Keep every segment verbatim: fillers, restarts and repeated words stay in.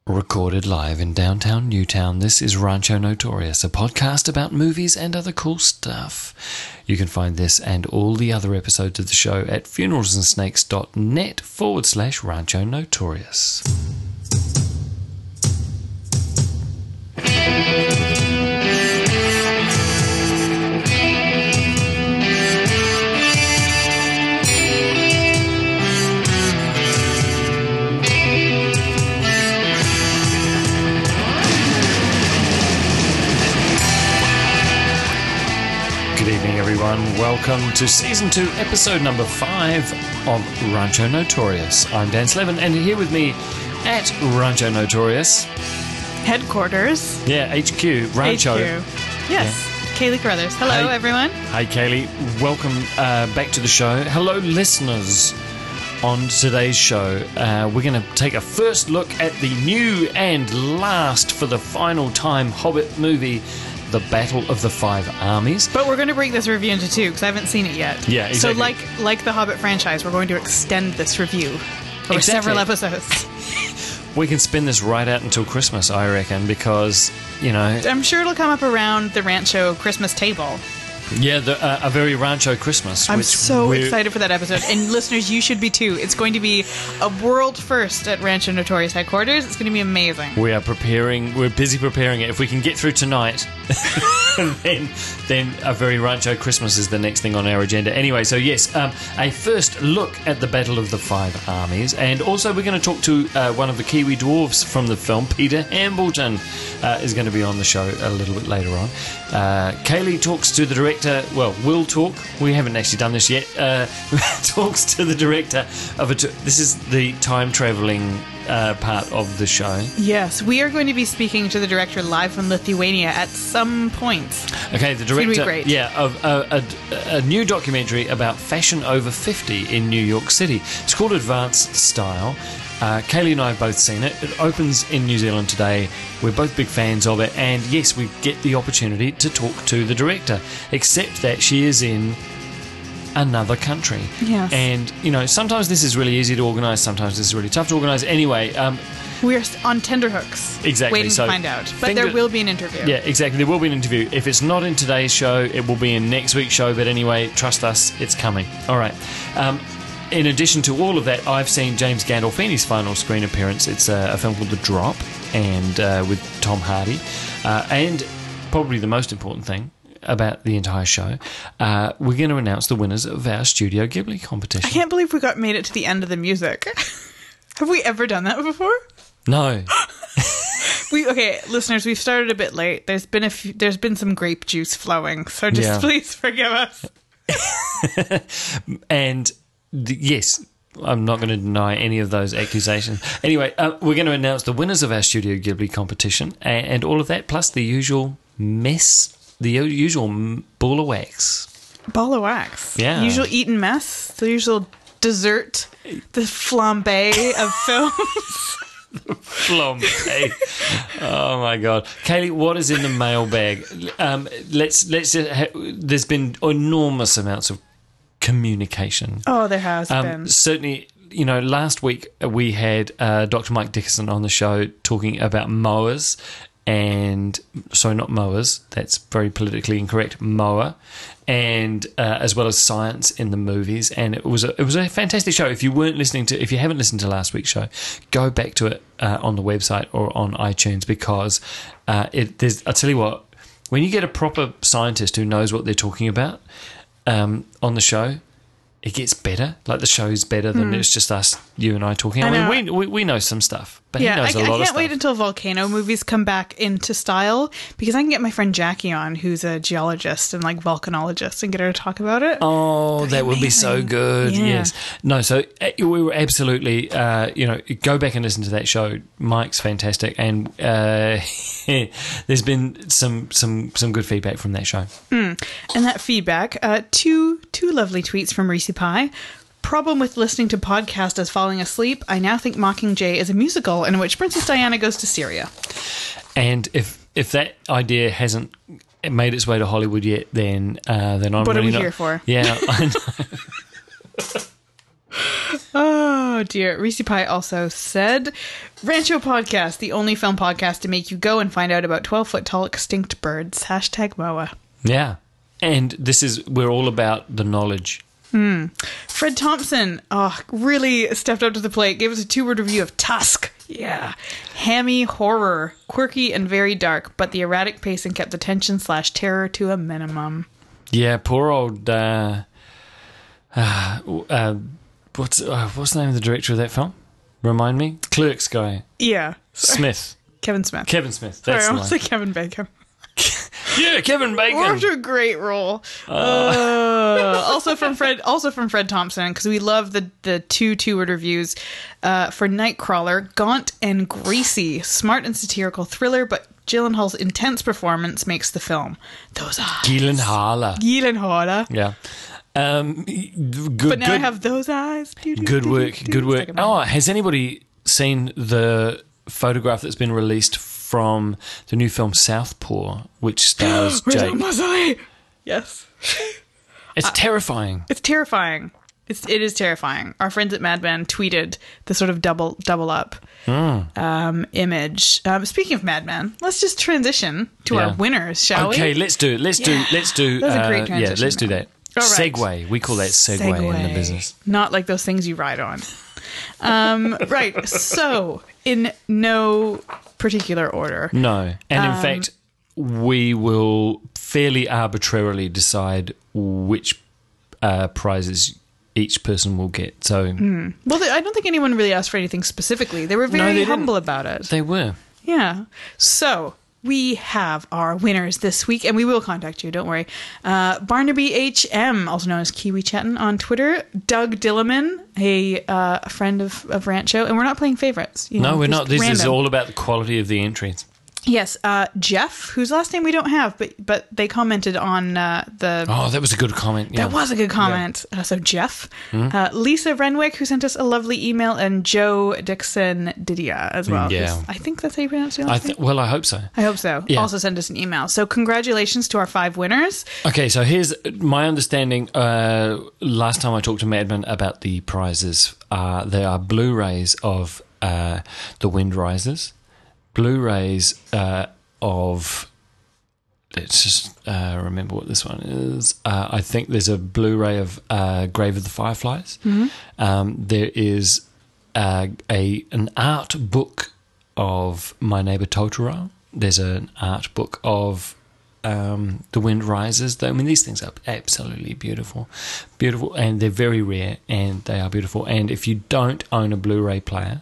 Recorded live in downtown Newtown, this is Rancho Notorious, a podcast about movies and other cool stuff. You can find this and all the other episodes of the show at funeralsandsnakes.net forward slash Rancho Notorious. Everyone, welcome to season two, episode number five of Rancho Notorious. I'm Dan Slevin, and here with me at Rancho Notorious headquarters. Yeah, H Q, Rancho. H Q. Yes, yeah. Kaylee Carruthers. Hello, hey, everyone. Hey, Kaylee. Welcome uh, back to the show. Hello, listeners. On today's show, uh, we're going to take a first look at the new and last, for the final time, Hobbit movie, The Battle of the Five Armies. But we're going to break this review into two because I haven't seen it yet. Yeah, exactly. So like like the Hobbit franchise, we're going to extend this review over exactly. several episodes. We can spin this right out until Christmas, I reckon, because, you know... I'm sure it'll come up around the Rancho Christmas table. Yeah, the, uh, a very Rancho Christmas. I'm which so excited for that episode. And listeners, you should be too. It's going to be a world first at Rancho Notorious headquarters. It's going to be amazing. We are preparing, we're busy preparing it. If we can get through tonight, then then a very Rancho Christmas is the next thing on our agenda. Anyway, so yes, um, a first look at the Battle of the Five Armies. And also we're going to talk to uh, one of the Kiwi dwarves from the film, Peter Hambleton, uh, is going to be on the show a little bit later on. Uh, Kaylee talks to the director. Well, will talk. We haven't actually done this yet. Uh, talks to the director of a. T- this is the time traveling uh, part of the show. Yes, we are going to be speaking to the director live from Lithuania at some point. Okay, the director. It's gonna be great. Yeah, of a, a, a new documentary about fashion over fifty in New York City. It's called Advanced Style. Uh, Kaylee and I have both seen it. It opens in New Zealand today. We're both big fans of it, and yes, we get the opportunity to talk to the director, except that she is in another country. Yes. And, you know, sometimes this is really easy to organise, sometimes this is really tough to organise. Anyway... Um, We're on tenterhooks, exactly, waiting so to find out. But finger- there will be an interview. Yeah, exactly. There will be an interview. If it's not in today's show, it will be in next week's show. But anyway, trust us, it's coming. All right. Um, in addition to all of that, I've seen James Gandolfini's final screen appearance. It's a, a film called The Drop, and uh, with Tom Hardy. Uh, and probably the most important thing about the entire show, uh, we're going to announce the winners of our Studio Ghibli competition. I can't believe we got made it to the end of the music. Have we ever done that before? No. we okay, listeners. We've started a bit late. There's been a few, there's been some grape juice flowing, so just yeah. please forgive us. and the, yes, I'm not going to deny any of those accusations. Anyway, uh, we're going to announce the winners of our Studio Ghibli competition, and, and all of that, plus the usual mess, the usual ball of wax. Ball of wax. Yeah. Usual eaten mess. The usual dessert. The flambe of films. Flambe. Oh my god, Kaylee, what is in the mailbag? Um, let's let's. Just ha- there's been enormous amounts of communication. Oh, there has um, been. Certainly, you know, last week we had uh, Doctor Mike Dickerson on the show talking about mowers. And sorry, not mowers. That's very politically incorrect. Mower, and uh, as well as science in the movies. And it was a, it was a fantastic show. If you weren't listening to, if you haven't listened to last week's show, go back to it uh, on the website or on iTunes, because uh, it. There's. I'll tell you what. When you get a proper scientist who knows what they're talking about um, on the show, it gets better. Like the show's better than mm. it's just us, you and I talking. I, I mean, we, we we know some stuff, but yeah, he knows I, a lot I of can't stuff. wait until volcano movies come back into style, because I can get my friend Jackie on, who's a geologist and like volcanologist, and get her to talk about it. Oh, That'd that be would be so good. Yeah. Yes. No, so uh, we were absolutely, uh, you know, go back and listen to that show. Mike's fantastic, and uh, there's been some some some good feedback from that show. Mm. And that feedback, uh, two two lovely tweets from Reese Pie. Problem with listening to podcast as falling asleep. I now think Mockingjay is a musical in which Princess Diana goes to Syria. And if if that idea hasn't made its way to Hollywood yet, then uh, then I'm what really are we not, here for? Yeah, I know. Oh Oh dear. Reese Pie also said, Rancho Podcast, the only film podcast to make you go and find out about twelve foot tall extinct birds. Hashtag M O A. Yeah. And this is, we're all about the knowledge. Hmm. Fred Thompson, oh, really stepped up to the plate. Gave us a two-word review of Tusk. Yeah. Hammy horror. Quirky and very dark, but the erratic pacing kept the tension slash terror to a minimum. Yeah, poor old... Uh, uh, uh, what's uh, what's the name of the director of that film? Remind me? Clerks guy. Yeah. Smith. Kevin Smith. Kevin Smith. Sorry, That's I the almost one. said Kevin Bacon. Yeah, Kevin Bacon. What a great role. Uh. Uh, also from Fred. Also from Fred Thompson, because we love the the two two word reviews uh, for Nightcrawler. Gaunt and greasy, smart and satirical thriller, but Gyllenhaal's intense performance makes the film. Those eyes. Gyllenhaal. Gyllenhaal. Yeah. Um, good, But now good, I have those eyes. good work. Good work. Second Oh, one. has anybody seen the photograph that's been released from the new film Southpaw, which stars Jake? Yes. It's terrifying. It's terrifying. It's it is terrifying. Our friends at Mad Men tweeted the sort of double double up Mm. um, image. Um, speaking of Mad Men, let's just transition to Yeah. our winners, shall we? Okay, let's do it. Let's Yeah. do. Let's do. That was a great uh, yeah, transition. let's do that. All right. Segway. We call that segue, in the business. Not like those things you ride on. Um, right. So, in no particular order. No, and in Um, fact, we will fairly arbitrarily decide which uh, prizes each person will get. So Well, I don't think anyone really asked for anything specifically. They were very they didn't. humble about it. they were. Yeah. So we have our winners this week, and we will contact you. Don't worry. Uh, Barnaby H M, also known as Kiwi Chattin on Twitter. Doug Dilliman, a uh, a friend of, of Rancho, and we're not playing favorites. You No, know, we're just not. This is random. all about the quality of the entries. Yes, uh, Jeff, whose last name we don't have, but but they commented on uh, the. Oh, that was a good comment. Yeah. That was a good comment. Uh, so Jeff, uh, Lisa Renwick, who sent us a lovely email, and Joe Dixon Didia as well. Yeah. who's- I think that's how you pronounce your I last th- name. well, I hope so. I hope so. Yeah. Also send us an email. So congratulations to our five winners. Okay, so here's my understanding. Uh, last time I talked to Madman about the prizes, uh, there are Blu-rays of uh, The Wind Rises, Blu-rays uh, of. Let's just uh, remember what this one is. Uh, I think there's a Blu-ray of uh, Grave of the Fireflies. Um, there is uh, a an art book of My Neighbor Totoro. There's an art book of um, The Wind Rises. I mean, these things are absolutely beautiful, beautiful, and they're very rare, and they are beautiful. And if you don't own a Blu-ray player,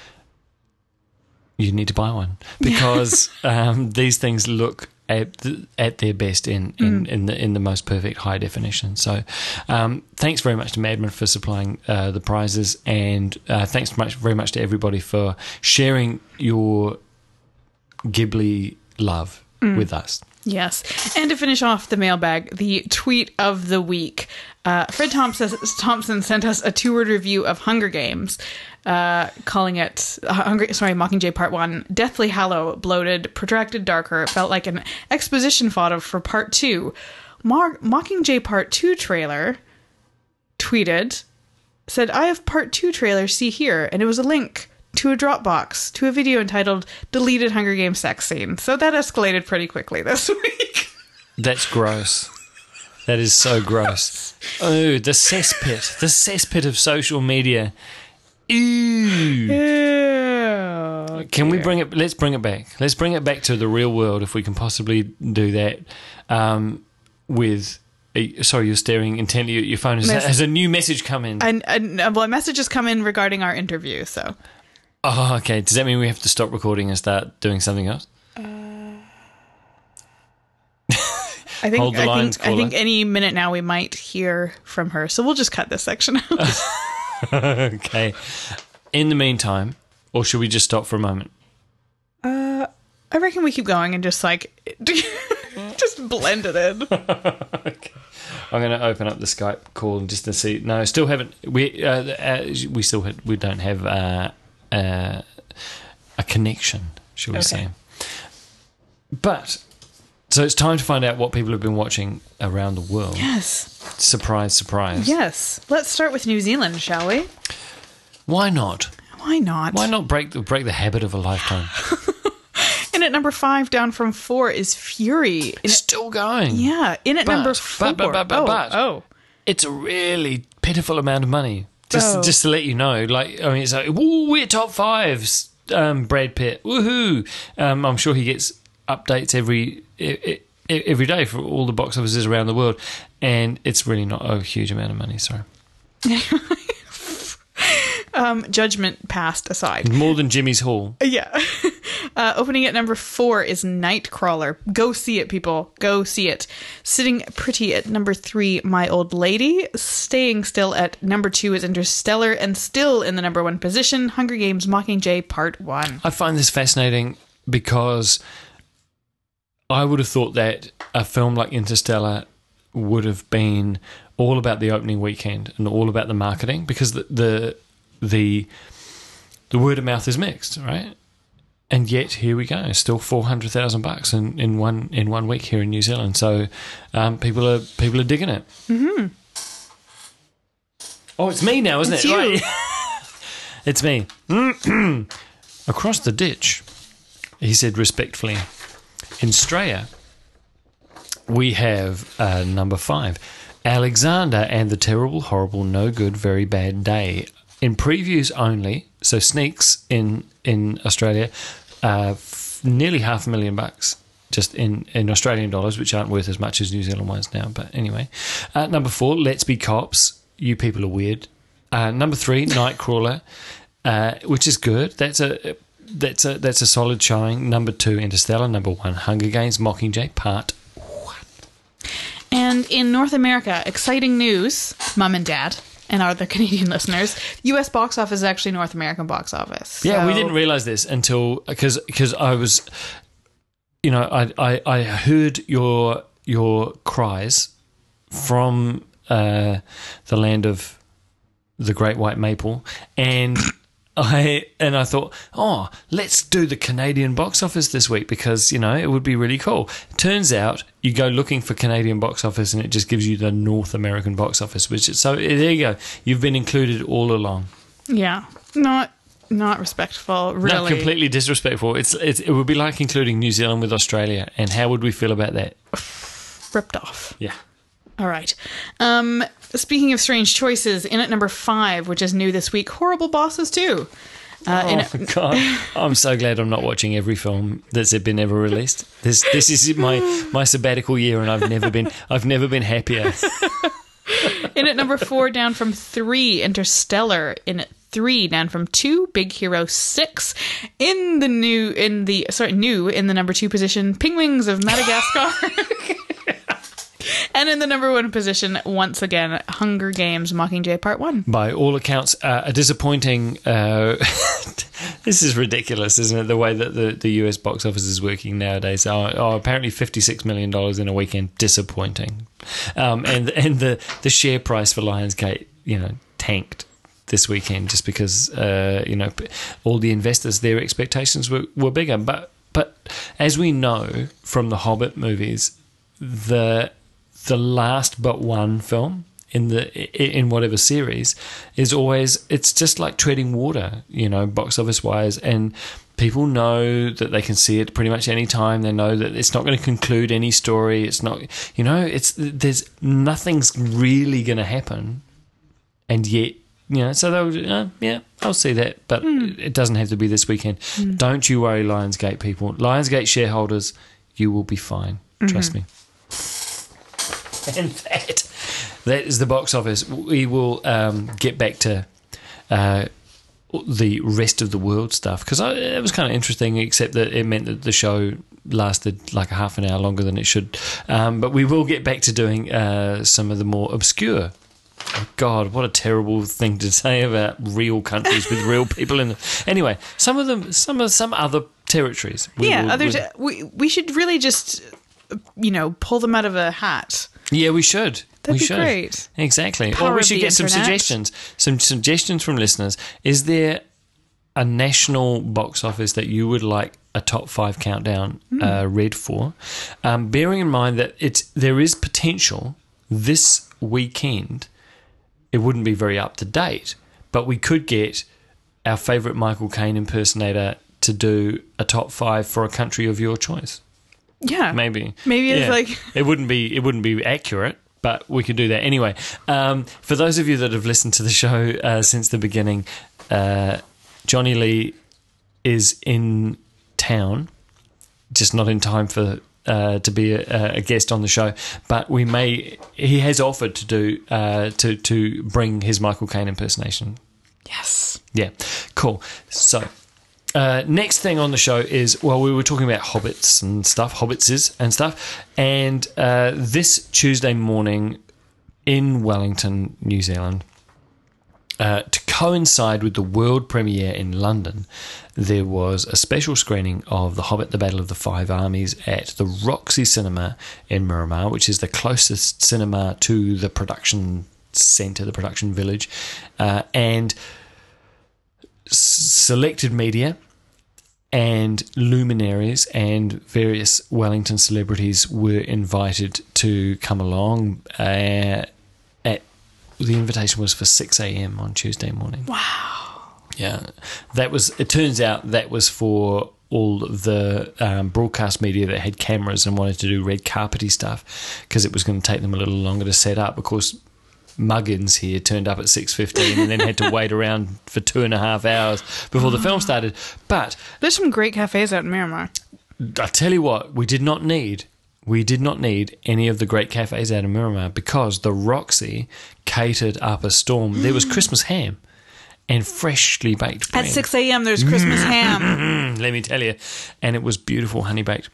you need to buy one, because um, these things look at the, at their best in in, Mm. in the in the most perfect high definition. So, um, thanks very much to Madman for supplying uh, the prizes, and uh, thanks much very much to everybody for sharing your Ghibli love Mm. with us. Yes. And to finish off the mailbag, the tweet of the week. Uh, Fred Thompson, Thompson sent us a two-word review of Hunger Games, uh, calling it, uh, Hunger, sorry, Mockingjay Part one, deathly hollow, bloated, protracted, darker. It felt like an exposition photo for Part two. Mar- Mockingjay Part two trailer tweeted, said, I have Part two trailer, see here. And it was a link to a Dropbox, to a video entitled Deleted Hunger Games Sex Scene. So that escalated pretty quickly this week. That's gross. That is so gross. Oh, the cesspit. The cesspit of social media. Ew. Ew. Can we bring it, let's bring it back. Let's bring it back to the real world, if we can possibly do that, um, with... Sorry, you're staring intently at your phone. Has, Mes- has a new message come in? And, and uh, well, a message has come in regarding our interview, so... Oh, okay. Does that mean we have to stop recording and start doing something else? I think, Hold the I, lines, think I think caller. any minute now we might hear from her. So we'll just cut this section out. Okay. In the meantime, or should we just stop for a moment? uh, I reckon we keep going and just like just blend it in. Okay. I'm going to open up the Skype call just to see. No, still haven't. We uh, uh, we still had, we don't have uh, uh, a connection, shall we Okay. say? But so it's time to find out what people have been watching around the world. Yes. Surprise, surprise. Yes. Let's start with New Zealand, shall we? Why not? Why not? Why not break the break the habit of a lifetime? In at number five, down from four, is Fury. In Still going. At, yeah, in at But- number but- four. but- but- but- oh, but- oh. It's a really pitiful amount of money. Just Oh. just to let you know, like I mean, it's like, woo, we're top fives. Um, Brad Pitt, woohoo! Um, I'm sure he gets updates every e- e- every day for all the box offices around the world, and it's really not a huge amount of money. Sorry, Um, judgment passed aside. more than Jimmy's Hall. Yeah. Uh, opening at number four is Nightcrawler. Go see it, people. Go see it. Sitting pretty at number three, My Old Lady. Staying still at number two is Interstellar. And still in the number one position, Hunger Games Mockingjay Part one. I find this fascinating because I would have thought that a film like Interstellar would have been all about the opening weekend and all about the marketing, because the the the, the word of mouth is mixed, right? And yet here we go, still four hundred thousand bucks in, in one in one week here in New Zealand. So um, people are people are digging it. Mm-hmm. Oh, it's me now, isn't It's it? you. Right. It's me. Across the ditch, he said respectfully. In Australia, we have uh, number five, Alexander and the Terrible, Horrible, No Good, Very Bad Day. In previews only, so sneaks in, in Australia, uh, f- nearly half a million bucks just in, in Australian dollars, which aren't worth as much as New Zealand ones now. But anyway, uh, number four, Let's Be Cops. You people are weird. Uh, number three, Nightcrawler, uh, which is good. That's a that's a that's a solid showing. Number two, Interstellar. Number one, Hunger Games Mockingjay Part one. And in North America, exciting news, Mum and Dad, and our other Canadian listeners, U S box office is actually North American box office. Yeah, we So- didn't realise this until because because I was, you know, I, I I heard your your cries from uh, the land of the Great White Maple, and I and I thought, oh, let's do the Canadian box office this week because you know it would be really cool. Turns out you go looking for Canadian box office and it just gives you the North American box office, which is, so there you go. You've been included all along. Yeah, not not respectful, really. No, completely disrespectful. It's, it's it would be like including New Zealand with Australia, and how would we feel about that? Ripped off. Yeah. All right. Um, speaking of strange choices, in at number five, which is new this week, Horrible Bosses two. Uh, in Oh at- God! I'm so glad I'm not watching every film that's been ever released. This this is my, my sabbatical year, and I've never been I've never been happier. In at number four, down from three, Interstellar. In at three, down from two, Big Hero six. In the new, in the sorry, new in the number two position, Penguins of Madagascar. And in the number one position, once again, Hunger Games Mockingjay Part one. By all accounts, uh, a disappointing. Uh, this is ridiculous, isn't it? The way that the, the U S box office is working nowadays. Oh, oh apparently fifty-six million dollars in a weekend. Disappointing. Um, and and the, the share price for Lionsgate, you know, tanked this weekend just because uh, you know all the investors, their expectations were, were bigger. But but as we know from the Hobbit movies, the the last but one film in the in whatever series is always, it's just like treading water, you know, box office wise, and people know that they can see it pretty much any time. They know that it's not going to conclude any story. It's not, you know, it's there's nothing's really going to happen, and yet, you know, so they'll uh, yeah, I'll see that, but mm. it doesn't have to be this weekend. Mm. Don't you worry, Lionsgate people, Lionsgate shareholders, you will be fine. Mm-hmm. Trust me. And that that is the box office. We will um, get back to uh, the rest of the world stuff because it was kind of interesting, except that it meant that the show lasted like a half an hour longer than it should. Um, but we will get back to doing uh, some of the more obscure. Oh God, what a terrible thing to say about real countries with real people in them. Anyway, some of them, some of some other territories. We yeah, will, others. we'll, We we should really just, you know, pull them out of a hat. Yeah, we should. That'd we be should. great. Exactly. Power or we of should the get some internet. suggestions. Some suggestions from listeners. Is there a national box office that you would like a top five countdown Mm. uh, read for? Um, bearing in mind that it's there is potential this weekend. It wouldn't be very up to date, but we could get our favourite Michael Caine impersonator to do a top five for a country of your choice. Yeah, Maybe. maybe it's Yeah. like It wouldn't be it wouldn't be accurate, but we could do that anyway. Um, for those of you that have listened to the show uh, since the beginning, uh, Johnny Lee is in town, just not in time for uh, to be a, a guest on the show. But we may he has offered to do uh, to to bring his Michael Caine impersonation. yes. Yeah, cool. So. Uh, next thing on the show is, well, we were talking about hobbits and stuff, hobbitses and stuff, and uh, this Tuesday morning in Wellington, New Zealand, uh, to coincide with the world premiere in London, there was a special screening of The Hobbit, The Battle of the Five Armies at the Roxy Cinema in Miramar, which is the closest cinema to the production centre, the production village, uh, and s- selected media and luminaries and various Wellington celebrities were invited to come along. Uh, at the invitation was for six a.m. on Tuesday morning. Wow. Yeah, that was. It turns out that was for all of the um, broadcast media that had cameras and wanted to do red carpety stuff, because it was going to take them a little longer to set up. Of course, Muggins here turned up at six fifteen and then had to wait around for two and a half hours before the film started. But There's some great cafes out in Miramar. I tell you what, we did not need we did not need any of the great cafes out of Miramar, because the Roxy catered up a storm. There was Christmas ham and freshly baked bread. At six a.m. there's Christmas ham. Let me tell you. And it was beautiful, honey baked.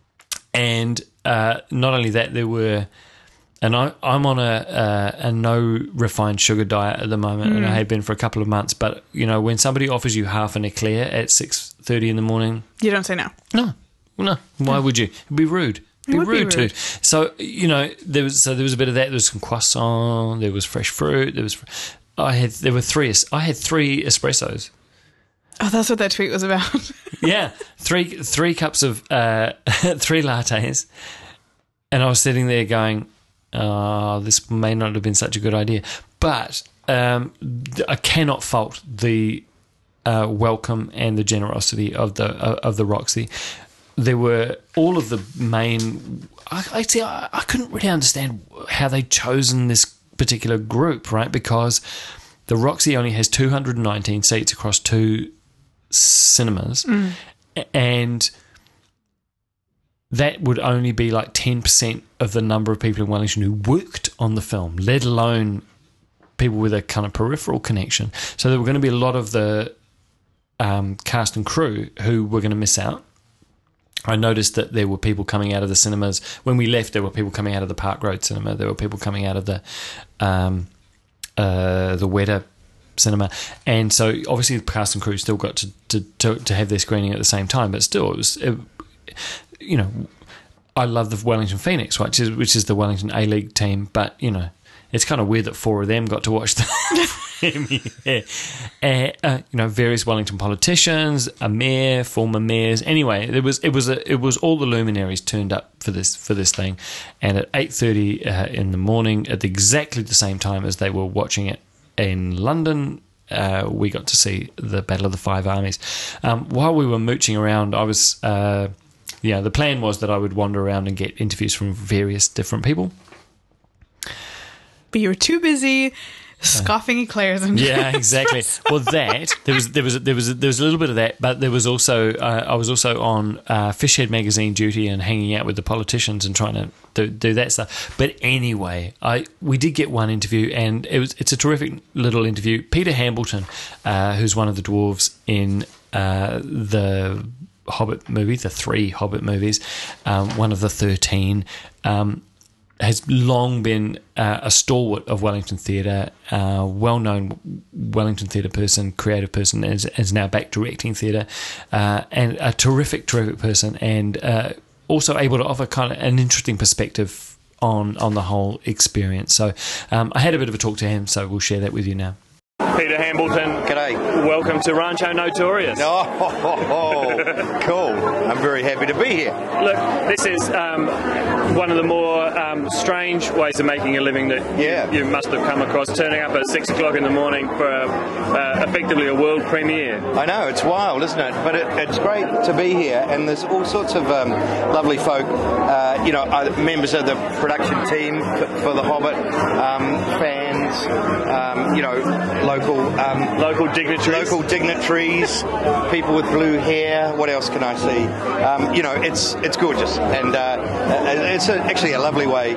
And uh, not only that, there were... And I, I'm on a, uh, a no refined sugar diet at the moment, mm. and I have been for a couple of months. But, you know, when somebody offers you half an eclair at six thirty in the morning... You don't say no. No. No. Why would you? It'd be rude. It'd be would be rude, rude. too. So, you know, there was so there was a bit of that. There was some croissant. There was fresh fruit. There was... I had... There were three... I had three espressos. Oh, that's what that tweet was about. Yeah. Three three cups of... Uh, three lattes. And I was sitting there going... Uh, this may not have been such a good idea, but um, I cannot fault the uh, welcome and the generosity of the uh, of the Roxy. There were all of the main. I, I see. I, I couldn't really understand how they'd chosen this particular group, right? Because the Roxy only has two hundred nineteen seats across two cinemas, mm. and that would only be like ten percent of the number of people in Wellington who worked on the film, let alone people with a kind of peripheral connection. So there were going to be a lot of the um, cast and crew who were going to miss out. I noticed that there were people coming out of the cinemas. When we left, there were people coming out of the Park Road Cinema. There were people coming out of the um, uh, the Weta Cinema. And so obviously the cast and crew still got to, to, to, to have their screening at the same time, but still it was... It, you know, I love the Wellington Phoenix, which is which is the Wellington A-League team, but, you know, it's kind of weird that four of them got to watch the yeah. uh, uh, you know, various Wellington politicians, a mayor, former mayors. Anyway, it was it was a, it was all the luminaries turned up for this for this thing, and at eight thirty uh, in the morning, at exactly the same time as they were watching it in London, uh, we got to see the Battle of the Five Armies. Um, while we were mooching around, I was. Uh, Yeah, the plan was that I would wander around and get interviews from various different people. But you were too busy scoffing eclairs. And yeah, exactly. Well, that there was there was there was there was a little bit of that, but there was also uh, I was also on uh, Fishhead magazine duty and hanging out with the politicians and trying to do, do that stuff. But anyway, I we did get one interview, and it was it's a terrific little interview. Peter Hambleton, uh, who's one of the dwarves in uh, the Hobbit movie, the three Hobbit movies, um, one of the thirteen, um, has long been uh, a stalwart of Wellington theatre, uh, well-known Wellington theatre person, creative person, is, is now back directing theatre, uh, and a terrific, terrific person, and uh, also able to offer kind of an interesting perspective on, on the whole experience. So um, I had a bit of a talk to him, so we'll share that with you now. Peter Hambleton. G'day. Welcome to Rancho Notorious. Oh, oh, oh, cool. I'm very happy to be here. Look, this is um, one of the more um, strange ways of making a living that yeah. you, you must have come across, turning up at six o'clock in the morning for a, uh, effectively a world premiere. I know, it's wild, isn't it? But it, it's great to be here, and there's all sorts of um, lovely folk, uh, you know, uh, members of the production team for, for The Hobbit, um, fans, um, you know, local um, local dignitaries, local dignitaries, people with blue hair. What else can I see? Um, you know, it's it's gorgeous, and uh, it's a, actually a lovely way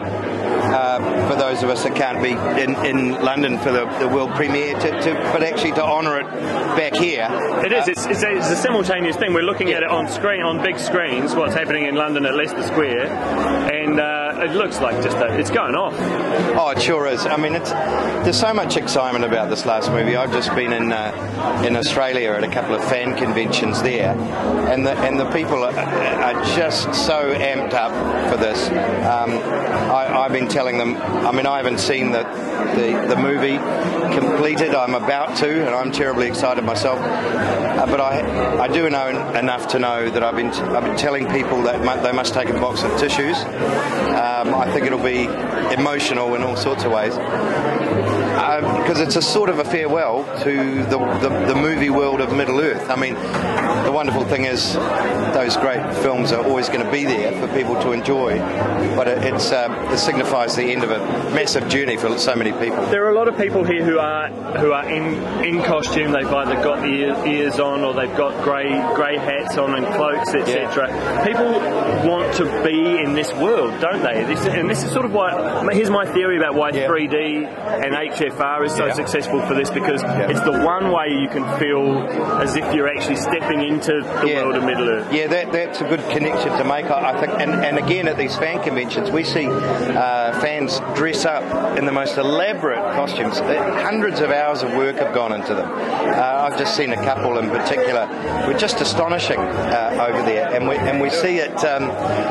uh, for those of us that can't be in, in London for the, the world premiere, to, to but actually to honour it back here. It is. It's, it's, a, it's a simultaneous thing. We're looking yeah. at it on screen, on big screens. What's happening in London at Leicester Square, and uh, it looks like just a, it's going off. Oh, it sure is. I mean, it's there's so much excitement about this last movie. I've just been in uh, in Australia at a couple of fan conventions there, and the and the people are, are just so amped up for this. Um, I, I've been telling them. I mean, I haven't seen the, the the movie completed. I'm about to, and I'm terribly excited myself. Uh, but I I do know enough to know that I've been I've been telling people that mu- they must take a box of tissues. Um, I think it'll be emotional in all sorts of ways. Because uh, it's a sort of a farewell to the, the the movie world of Middle Earth. I mean, the wonderful thing is those great films are always going to be there for people to enjoy, but it, it's um, it signifies the end of a massive journey for so many people. There are a lot of people here who are who are in, in costume. They've either got the ear, ears on, or they've got grey grey hats on and cloaks, et cetera. Yeah. People want to be in this world, don't they? This, and this is sort of why. Here's my theory about why yeah. three D and H F R is so yeah. successful for this, because yeah. it's the one way you can feel as if you're actually stepping into the yeah. world of Middle Earth. Yeah, that, that's a good connection to make, I think. And, and again, at these fan conventions, we see uh, fans dress up in the most elaborate costumes. Hundreds of hours of work have gone into them. Uh, I've just seen a couple in particular. We're just astonishing uh, over there, and we and we see it. Um,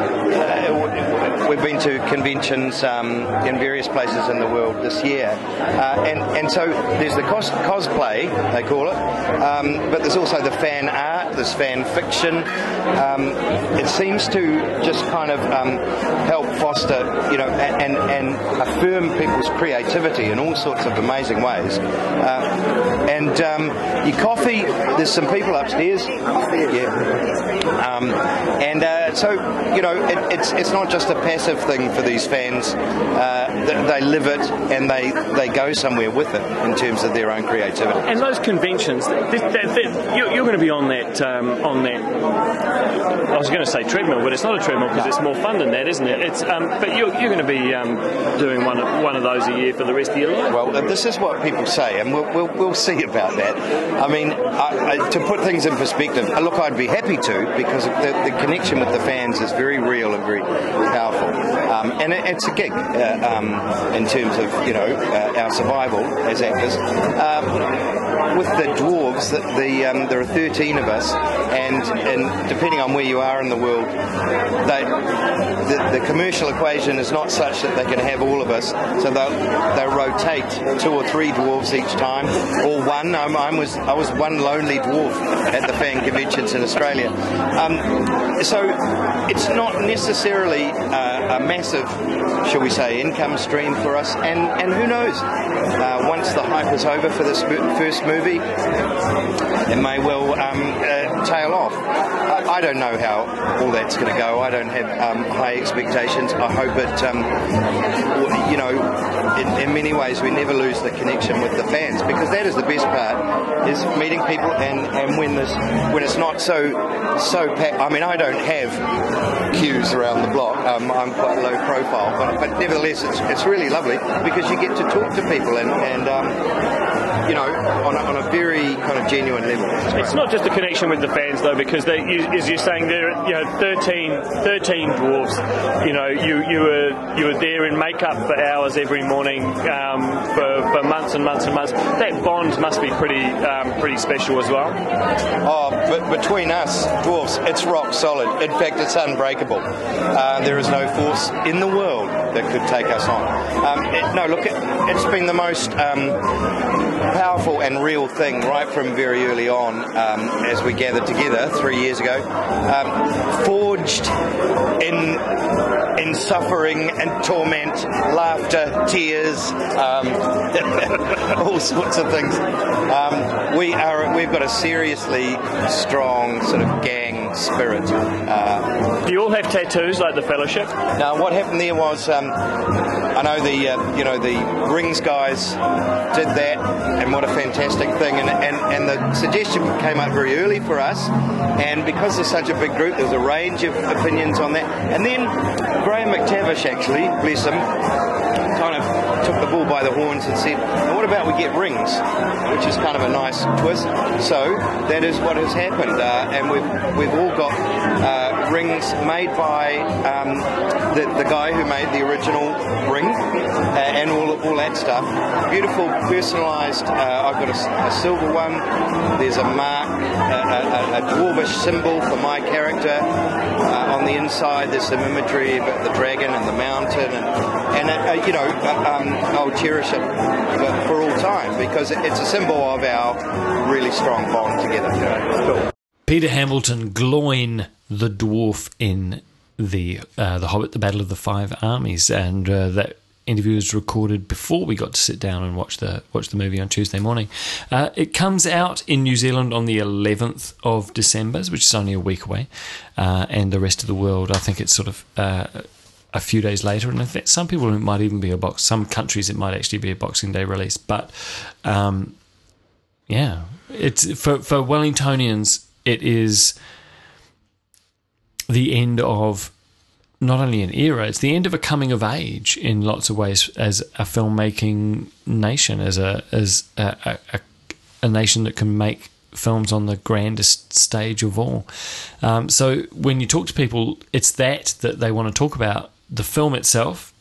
uh, we've been to conventions um, in various places in the world this year, uh, and and so there's the cos- cosplay, they call it, um, but there's also the fan art, there's fan fiction. Um, it seems to just kind of um, help foster, you know, and and affirm people's creativity in all sorts of amazing ways. Uh, and um, your coffee, there's some people upstairs. Yeah. Um, and uh, so, you know, it, it's it's not just a passive thing for these fans. Uh, they, they live it, and they, they go somewhere with it in terms of their own creativity. And those conventions, this, that, that, you're, you're going to be on that um, on that. I was going to say treadmill, but it's not a treadmill because it's more fun than that, isn't it? It's um, but you're you're going to be um, doing one of, one of those a year for the rest of your life. Well, this is what people say, and we'll we'll, we'll see about that. I mean, I, I, to put things in perspective, look, I'd be happy to, because the, the connection with the fans is very real and very powerful, um, and it, it's a gig uh, um, in terms of, you know, uh, our survival as actors. Um, with the dwarves, the, the um, there are thirteen of us, and, and depending on where you are in the world, they, the, the commercial equation is not such that they can have all of us, so they'll, they'll rotate two or three dwarves each time, or one. I'm, I was I was one lonely dwarf at the fan conventions in Australia. Um, so it's not necessarily uh, a massive, shall we say, income stream for us, and, and who knows, uh, once the hype is over for this first movie, it may well um, uh, tail off. I, I don't know how all that's going to go. I don't have um, high expectations. I hope it, um, you know, in, in many ways we never lose the connection with the fans, because that is the best part, is meeting people, and, and when this when it's not so so packed. I mean, I don't have queues around the block. Um, I'm quite low profile, but but nevertheless, it's it's really lovely because you get to talk to people and and um, you know, on a, on a very kind of genuine level. It's, it's not just a connection with the fans though, because they, you, as you're saying, there, you know, thirteen, thirteen dwarves. You know, you you were you were there in makeup for hours every morning um, for for months and months and months. That bond must be pretty um, pretty special as well. Oh, but between us dwarves, it's rock solid. In fact, it's unbreakable. Uh, there is no force in the world that could take us on. Um, it, no, look, it, it's been the most um, powerful and real thing right from very early on, um, as we gathered together three years ago, um, forged in in suffering and torment, laughter, tears, um, all sorts of things. Um, we are we've got a seriously strong sort of gang spirit. Uh, Do you all have tattoos like the Fellowship? now, what happened there was, um, I know the uh, you know the Rings guys did that, and what a fantastic thing! And, and and the suggestion came up very early for us, and because there's such a big group, there's a range of opinions on that. And then Graham McTavish, actually, bless him, kind of took the bull by the horns and said, well, what about we get rings, which is kind of a nice twist. So that is what has happened, uh, and we've we've all got uh, rings made by um, the, the guy who made the original ring, uh, and all all that stuff. Beautiful, personalised. Uh, I've got a, a silver one. There's a mark, a, a, a dwarvish symbol for my character. Uh, on the inside, there's some imagery about the dragon and the mountain, and and uh, you know, uh, um, I'll cherish it for, for all time because it's a symbol of our really strong bond together. Cool. Peter Hamilton, Gloin the dwarf in the uh, the Hobbit, the Battle of the Five Armies, and uh, that interview was recorded before we got to sit down and watch the watch the movie on Tuesday morning. Uh, it comes out in New Zealand on the eleventh of December, which is only a week away, uh, and the rest of the world, I think it's sort of uh, a few days later. And in fact, some people it might even be a box. Some countries it might actually be a Boxing Day release. But um, yeah, it's for for Wellingtonians, it is the end of not only an era, it's the end of a coming of age in lots of ways as a filmmaking nation, as a as a, a, a nation that can make films on the grandest stage of all. Um, so when you talk to people, it's that that they want to talk about. The film itself,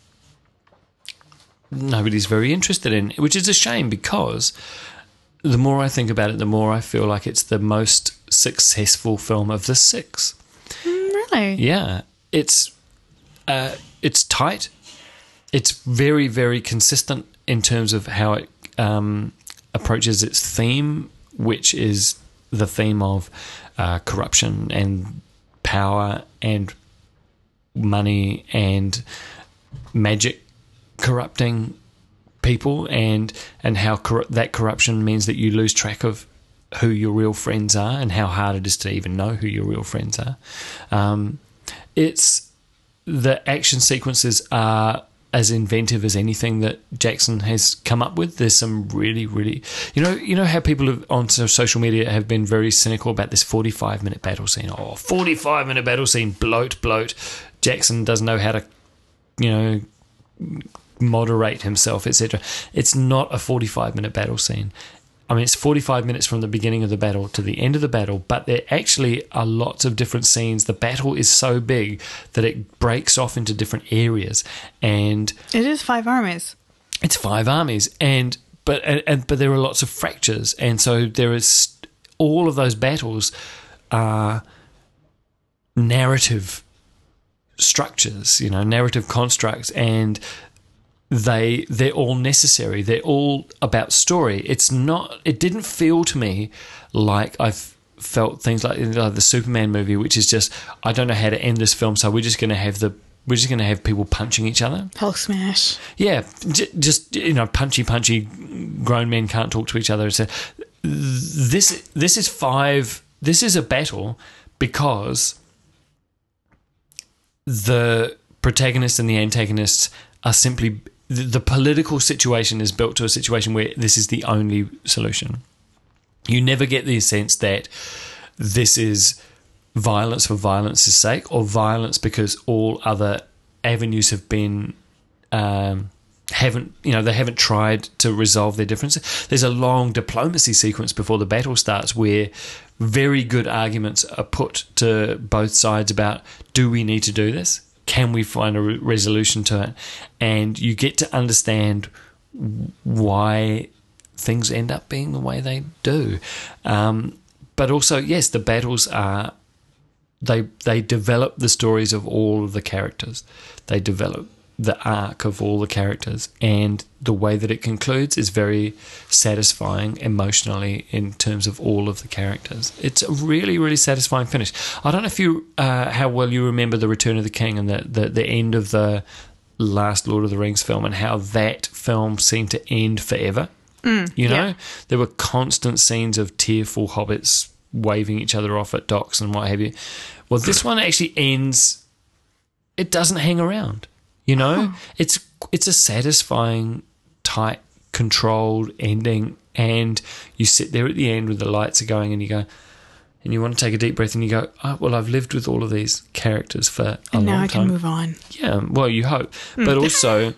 nobody's very interested in, which is a shame because the more I think about it, the more I feel like it's the most successful film of the six. Really? Yeah. It's uh, it's tight. It's very, very consistent in terms of how it um, approaches its theme, which is the theme of uh, corruption and power and money and magic corrupting people, and and how cor- that corruption means that you lose track of who your real friends are and how hard it is to even know who your real friends are. Um, it's the action sequences are as inventive as anything that Jackson has come up with. There's some really, really, you know, you know how people have, on social media have been very cynical about this forty-five minute battle scene. Oh, forty-five minute battle scene, bloat, bloat. Jackson doesn't know how to, you know, moderate himself, et cetera. It's not a forty-five minute battle scene. I mean, it's forty-five minutes from the beginning of the battle to the end of the battle, but there actually are lots of different scenes. The battle is so big that it breaks off into different areas, and It is five armies. it's five armies, and but and, and but there are lots of fractures, and so there is all of those battles are narrative structures, you know, narrative constructs, and they they're all necessary. They're all about story. It's not. It didn't feel to me like I've felt things like, like the Superman movie, which is just, I don't know how to end this film, so we're just going to have the we're just going to have people punching each other. Hulk smash. Yeah, j- just you know, punchy, punchy. Grown men can't talk to each other. So this this is five. This is a battle because the protagonists and the antagonists are simply, the, the political situation is built to a situation where this is the only solution. You never get the sense that this is violence for violence's sake, or violence because all other avenues have been um, haven't you know they haven't tried to resolve their differences. There's a long diplomacy sequence before the battle starts where very good arguments are put to both sides about, do we need to do this? Can we find a re- resolution to it? And you get to understand why things end up being the way they do. Um, but also, yes, the battles are, they they develop the stories of all of the characters. They develop the arc of all the characters, and the way that it concludes is very satisfying emotionally in terms of all of the characters. It's a really, really satisfying finish. I don't know if you uh, how well you remember the Return of the King and the, the, the end of the last Lord of the Rings film, and how that film seemed to end forever. Mm, you know, yeah. there were constant scenes of tearful hobbits waving each other off at docks and what have you. Well, this one actually ends. It doesn't hang around. You know, oh. it's it's a satisfying, tight, controlled ending, and you sit there at the end with the lights are going, and you go, and you want to take a deep breath, and you go, oh, well, I've lived with all of these characters for a and long now I time. can move on. Yeah, well, you hope, but also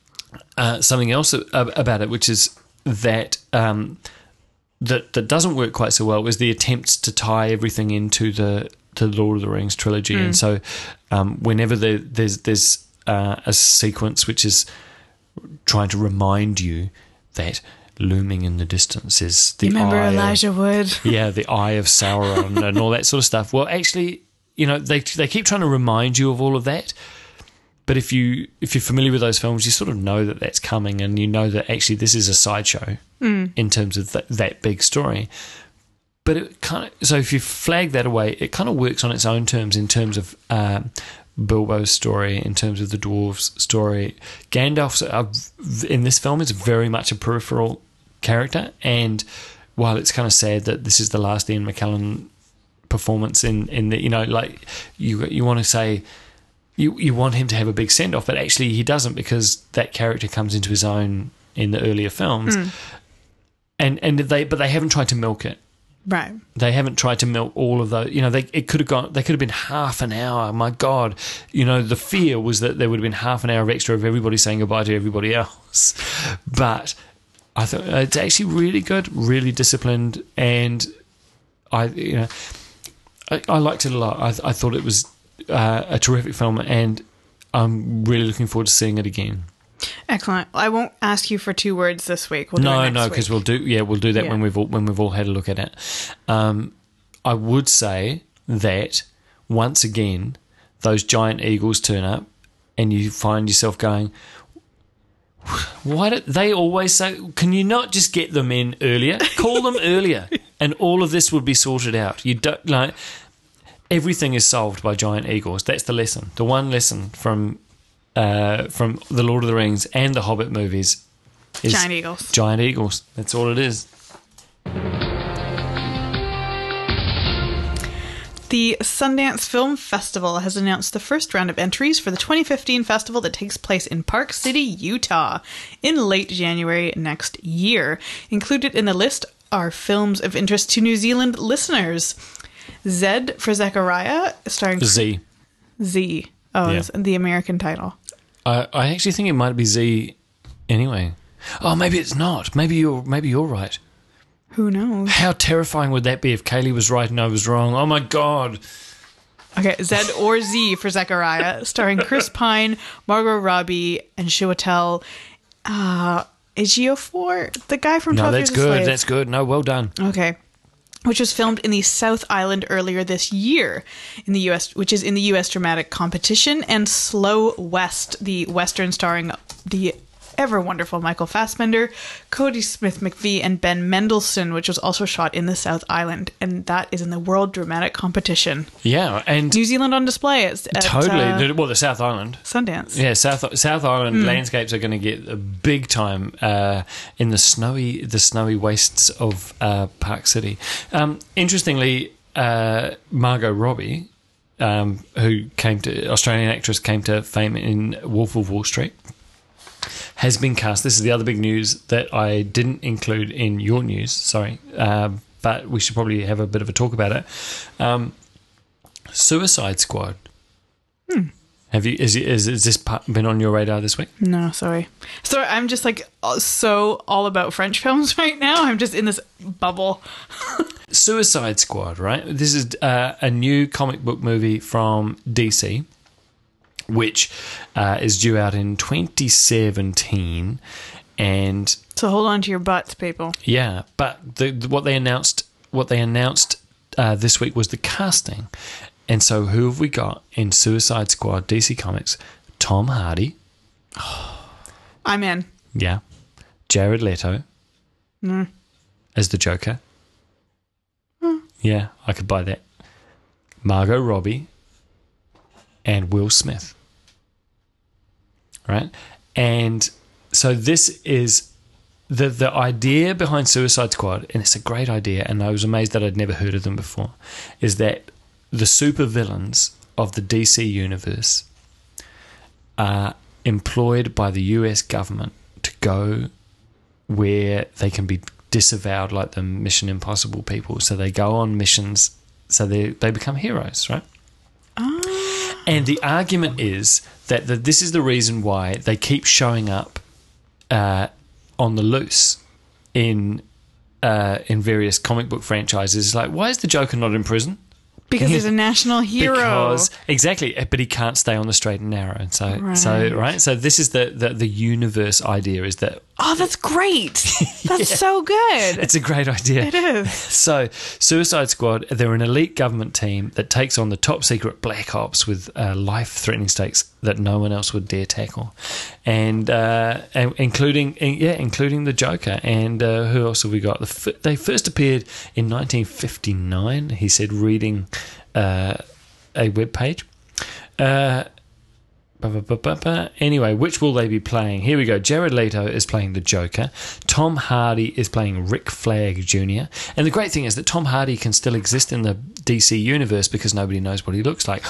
uh, something else about it, which is that um, that that doesn't work quite so well, is the attempts to tie everything into the the Lord of the Rings trilogy, mm. and so um, whenever there, there's there's Uh, a sequence which is trying to remind you that looming in the distance is the you remember eye Elijah of, Wood? Yeah, the eye of Sauron and all that sort of stuff. Well, actually, you know, they they keep trying to remind you of all of that. But if you if you're familiar with those films, you sort of know that that's coming, and you know that actually this is a sideshow mm. in terms of that, that big story. But it kind of so if you flag that away, it kind of works on its own terms in terms of. Um, Bilbo's story, in terms of the dwarves' story. Gandalf's uh, in this film is very much a peripheral character, and while it's kind of sad that this is the last Ian McKellen performance in, in the, you know, like you you want to say you you want him to have a big send off, but actually he doesn't, because that character comes into his own in the earlier films, mm. and and they but they haven't tried to milk it. Right. They haven't tried to milk all of those. You know, they it could have gone. They could have been half an hour. My God, you know, the fear was that there would have been half an hour of extra of everybody saying goodbye to everybody else. But I thought it's actually really good, really disciplined, and I, you know, I, I liked it a lot. I, I thought it was uh, a terrific film, and I'm really looking forward to seeing it again. Excellent. I won't ask you for two words this week. We'll do no, it next no, because we'll do. Yeah, we'll do that yeah. when we've all, when we've all had a look at it. Um, I would say that once again, those giant eagles turn up, and you find yourself going, "Why do they always say? Can you not just get them in earlier? Call them earlier, and all of this would be sorted out." You don't like everything is solved by giant eagles. That's the lesson. The one lesson from. Uh, from the Lord of the Rings and the Hobbit movies is giant eagles. Giant eagles. That's all it is. The Sundance Film Festival has announced the first round of entries for the twenty fifteen festival that takes place in Park City, Utah, in late January next year. Included in the list are films of interest to New Zealand listeners. Zed for Zechariah, starring Z. Z. Oh, yeah. It's the American title. I, I actually think it might be Z anyway. Oh, maybe it's not. Maybe you're maybe you're right. Who knows? How terrifying would that be if Kaylee was right and I was wrong? Oh, my God. Okay, Z or Z for Zechariah, starring Chris Pine, Margot Robbie, and Chiwetel uh, Ejiofor, the guy from No, twelve that's Years a good. Slave. That's good. No, well done. Okay. Which was filmed in the South Island earlier this year, in the U S, which is in the U S Dramatic Competition, and Slow West, the Western starring the ever wonderful Michael Fassbender, Cody Smith-McPhee, and Ben Mendelsohn, which was also shot in the South Island, and that is in the World Dramatic Competition. Yeah, and New Zealand on display. It's at, totally. uh, Well, the South Island. Sundance. Yeah, South South Island Mm. landscapes are going to get a big time uh, in the snowy the snowy wastes of uh, Park City. Um, interestingly, uh, Margot Robbie, um, who came to Australian actress, came to fame in Wolf of Wall Street, has been cast. This is the other big news that I didn't include in your news. Sorry, uh, but we should probably have a bit of a talk about it. Um, Suicide Squad. Hmm. Have you? Is, is is this been on your radar this week? No, sorry. Sorry, I'm just like so all about French films right now. I'm just in this bubble. Suicide Squad, right? This is uh, a new comic book movie from D C, which uh, is due out in twenty seventeen, and So hold on to your butts, people. yeah, but the, the, what they announced, what they announced uh, this week was the casting. And so who have we got in Suicide Squad D C Comics? Tom Hardy, I'm in. Yeah. Jared Leto Mm. as the Joker. Yeah, I could buy that. Margot Robbie and Will Smith. Right? And so this is the the idea behind Suicide Squad, and it's a great idea, and I was amazed that I'd never heard of them before, is that the supervillains of the D C universe are employed by the U S government to go where they can be disavowed, like the Mission Impossible people. So they go on missions, so they they become heroes, right? Oh. And the argument is that the, this is the reason why they keep showing up uh, on the loose in uh, in various comic book franchises. Like, why is the Joker not in prison? Because he's a national hero. Because exactly, but he can't stay on the straight and narrow, and so Right. so right. So this is the, the the universe idea, is that Oh, that's great. That's so good. it's a great idea. It is. So, Suicide Squad, they're an elite government team that takes on the top secret black ops with uh, life-threatening stakes that no one else would dare tackle, and, uh, and including yeah, including the Joker. And uh, who else have we got? The f- they first appeared in nineteen fifty-nine. He said, reading uh, a web page. Uh, Ba, ba, ba, ba, ba. Anyway, which will they be playing? Here we go. Jared Leto is playing the Joker. Tom Hardy is playing Rick Flag Junior And the great thing is that Tom Hardy can still exist in the D C universe because nobody knows what he looks like.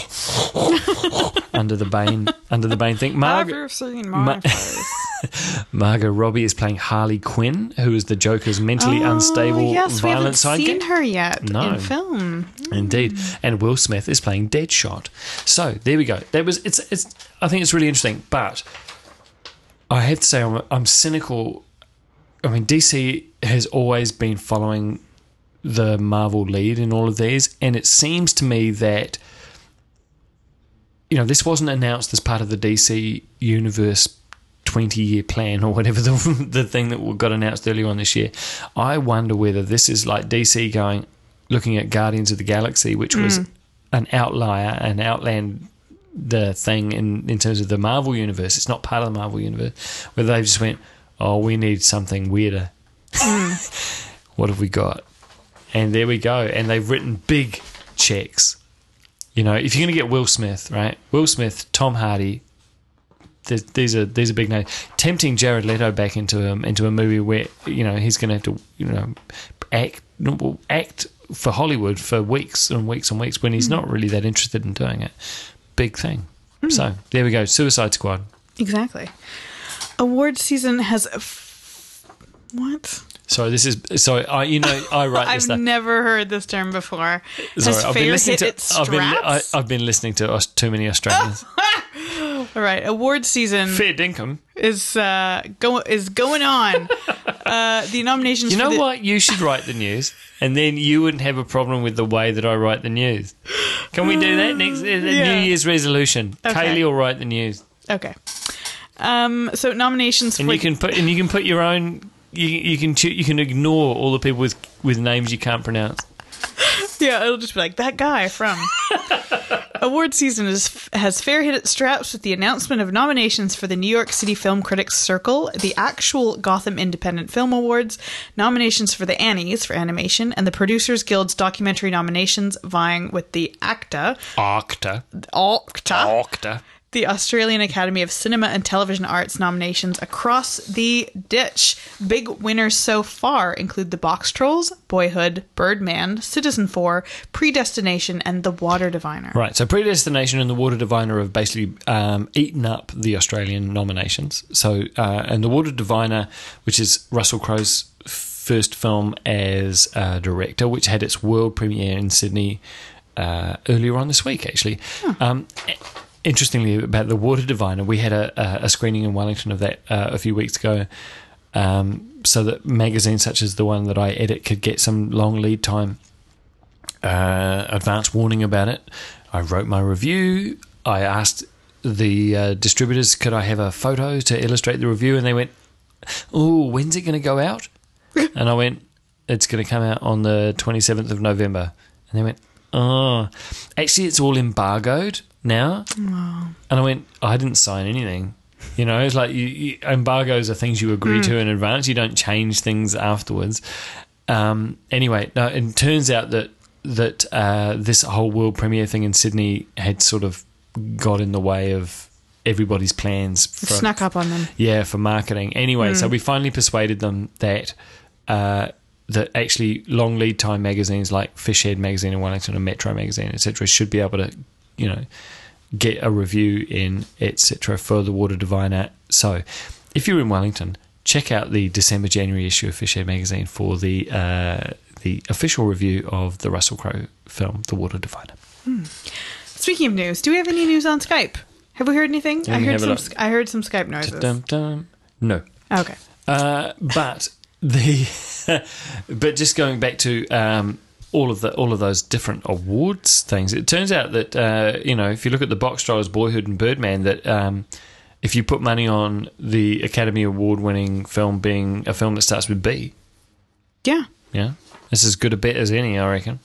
under the Bane, under the Bane thing. Have Marg- you seen Ma- my face? Margot Robbie is playing Harley Quinn, who is the Joker's mentally Oh, unstable, yes, we haven't violent sidekick. seen her yet No. in film. Indeed, and Will Smith is playing Deadshot. So there we go. That was it's it's. I think it's really interesting, but I have to say I'm I'm cynical. I mean, D C has always been following the Marvel lead in all of these, and it seems to me that you know this wasn't announced as part of the D C universe twenty-year plan or whatever the the thing that got announced earlier on this year. I wonder whether this is like D C going, looking at Guardians of the Galaxy, which was Mm. an outlier, an outland the thing in, in terms of the Marvel universe. It's not part of the Marvel universe, where they just went, oh, we need something weirder. Mm. What have we got? And there we go. And they've written big checks. You know, if you're going to get Will Smith, right? Will Smith, Tom Hardy, th- these are these are big names. Tempting Jared Leto back into a, into a movie where, you know, he's going to have to, you know, act act for Hollywood for weeks and weeks and weeks when he's not really that interested in doing it. Big thing. So there we go. Suicide Squad. Exactly. Award season has. F- what? Sorry, this is sorry. I you know I write this I've stuff. never heard this term before. Sorry, has I've fair been listening hit to. its I've been I, straps? I've been listening to Aus- too many Australians. All right, award season Fair dinkum. is uh, go is going on. uh, the nominations. You for know the- what? You should write the news, and then you wouldn't have a problem with the way that I write the news. Can we do that next uh, Yeah. New Year's resolution? Okay. Kaylee will write the news, Okay. Um. So nominations and for you can put and you can put your own. You, you can choo- you can ignore all the people with with names you can't pronounce. yeah, it'll just be like that guy from. Award season is, has fair hit its straps with the announcement of nominations for the New York City Film Critics Circle, the actual Gotham Independent Film Awards, nominations for the Annies for animation, and the Producers Guild's documentary nominations, vying with the ACTA, Octa, ACTA, Octa. the Australian Academy of Cinema and Television Arts nominations across the ditch. Big winners so far include The Box Trolls, Boyhood, Birdman, Citizen Four, Predestination, and The Water Diviner. Right, so Predestination and The Water Diviner have basically um, eaten up the Australian nominations. So, uh, and The Water Diviner, which is Russell Crowe's first film as a director, which had its world premiere in Sydney uh, earlier on this week, actually. Um, interestingly, about The Water Diviner, we had a, a screening in Wellington of that uh, a few weeks ago, um, so that magazines such as the one that I edit could get some long lead time uh, advance warning about it. I wrote my review. I asked the uh, distributors, could I have a photo to illustrate the review? And they went, oh, when's it going to go out? And I went, it's going to come out on the twenty-seventh of November. And they went, oh, actually, it's all embargoed now. Wow. And I went, I didn't sign anything. You know, it's like you, you, embargoes are things you agree mm. to in advance. You don't change things afterwards. Um, anyway, no, it turns out that that uh, this whole world premiere thing in Sydney had sort of got in the way of everybody's plans. For, snuck up on them. Yeah, for marketing. Anyway, mm. so we finally persuaded them that uh, that actually long lead time magazines like Fishhead magazine in Wellington and Metro magazine, et cetera, should be able to, you know, get a review in, et cetera, for the Water Diviner. So, if you're in Wellington, check out the December January issue of Fishhead magazine for the uh, the official review of the Russell Crowe film, The Water Diviner. Hmm. Speaking of news, do we have any news on Skype? Have we heard anything? I heard some. I heard some Skype noises. Dum, dum. No. Okay. Uh, but the but just going back to um, all of the all of those different awards things, it turns out that uh, you know, if you look at the box drawers, Boyhood and Birdman, that um, if you put money on the Academy Award winning film being a film that starts with B, yeah, yeah, it's as good a bet as any, I reckon.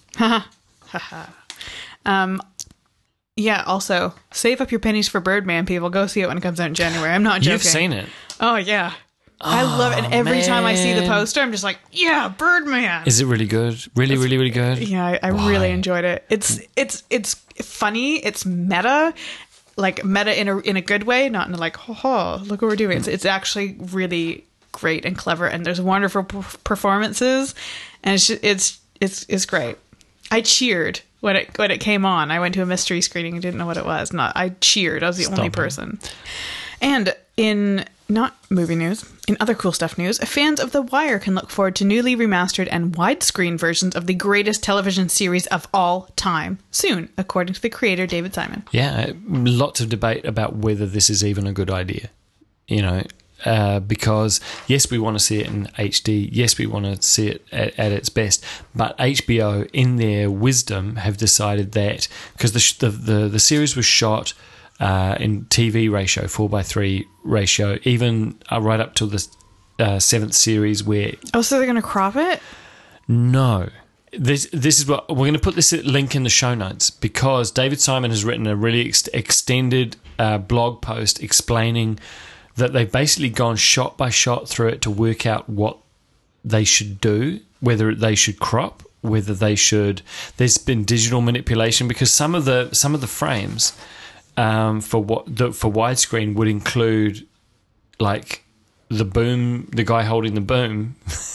um. Yeah, also, save up your pennies for Birdman, people. Go see it when it comes out in January. I'm not joking. You've seen it. Oh, yeah. Oh, I love it. And every man. time I see the poster, I'm just like, yeah, Birdman. Is it really good? Really, it's, really, really good? Yeah, I, I really enjoyed it. It's it's it's funny. It's meta. Like, meta in a in a good way, not in a like, ho ho, look what we're doing. It's, it's actually really great and clever, and there's wonderful p- performances, and it's, just, it's, it's, it's great. I cheered. When it when it came on, I went to a mystery screening and didn't know what it was. Not I cheered. I was the Stop only person. It. And in not movie news, in other cool stuff news, fans of The Wire can look forward to newly remastered and widescreen versions of the greatest television series of all time soon, according to the creator David Simon. Yeah, lots of debate about whether this is even a good idea. You know, uh, because yes, we want to see it in H D. Yes, we want to see it at, at its best. But H B O, in their wisdom, have decided that because the, the the the series was shot uh, in T V ratio, four by three ratio, even uh, right up to the uh, seventh series. Where oh, so they're going to crop it? No. This this is what we're going to put this link in the show notes because David Simon has written a really ex- extended uh, blog post explaining that they've basically gone shot by shot through it to work out what they should do, whether they should crop, whether they should. There's been digital manipulation because some of the some of the frames um, for what the, for widescreen would include like the boom, the guy holding the boom.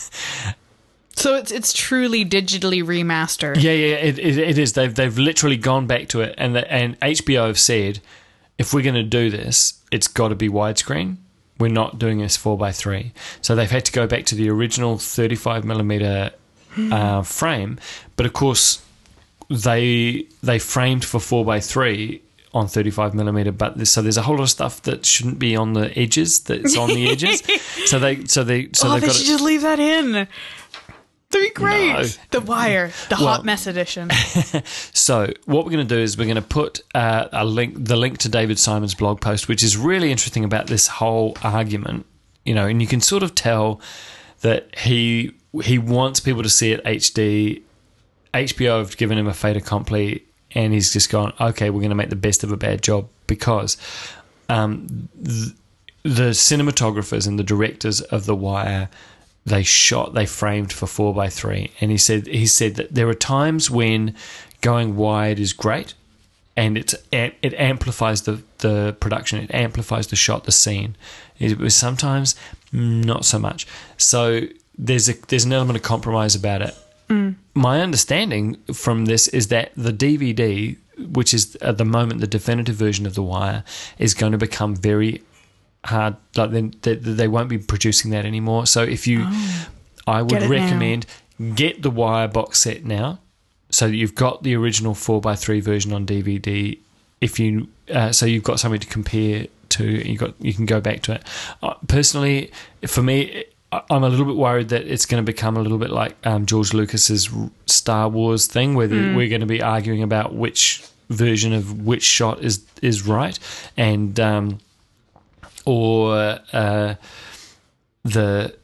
So it's it's truly digitally remastered. Yeah, yeah, it, it, it is. They've they've literally gone back to it, and the, and H B O have said, if we're going to do this, it's got to be widescreen. We're not doing this four by three. So they've had to go back to the original thirty-five millimeter uh, frame. But of course, they they framed for four by three on thirty-five millimeter. But there's, so there's a whole lot of stuff that shouldn't be on the edges. That's on the edges. So they so they so oh, they've they got should it, just leave that in. That'd be great. No. The Wire, the well, hot mess edition. So what we're going to do is we're going to put uh, a link, the link to David Simon's blog post, which is really interesting about this whole argument. You know, and you can sort of tell that he he wants people to see it H D. H B O have given him a fait accompli, and he's just gone, okay, we're going to make the best of a bad job because um, th- the cinematographers and the directors of The Wire. They shot, they framed for four by three, and he said he said that there are times when going wide is great, and it's it amplifies the, the production, it amplifies the shot, the scene. It was sometimes not so much. So there's a there's an element of compromise about it. Mm. My understanding from this is that the D V D, which is at the moment the definitive version of The Wire, is going to become very hard, like then they, they won't be producing that anymore. So if you oh, I would recommend now. Get the Wire box set now, so that you've got the original four by three version on D V D. If you uh, so you've got something to compare to, you got you can go back to it. Uh, personally, for me, I'm a little bit worried that it's going to become a little bit like um, George Lucas's Star Wars thing, where mm. we're going to be arguing about which version of which shot is is right, and um, or uh, the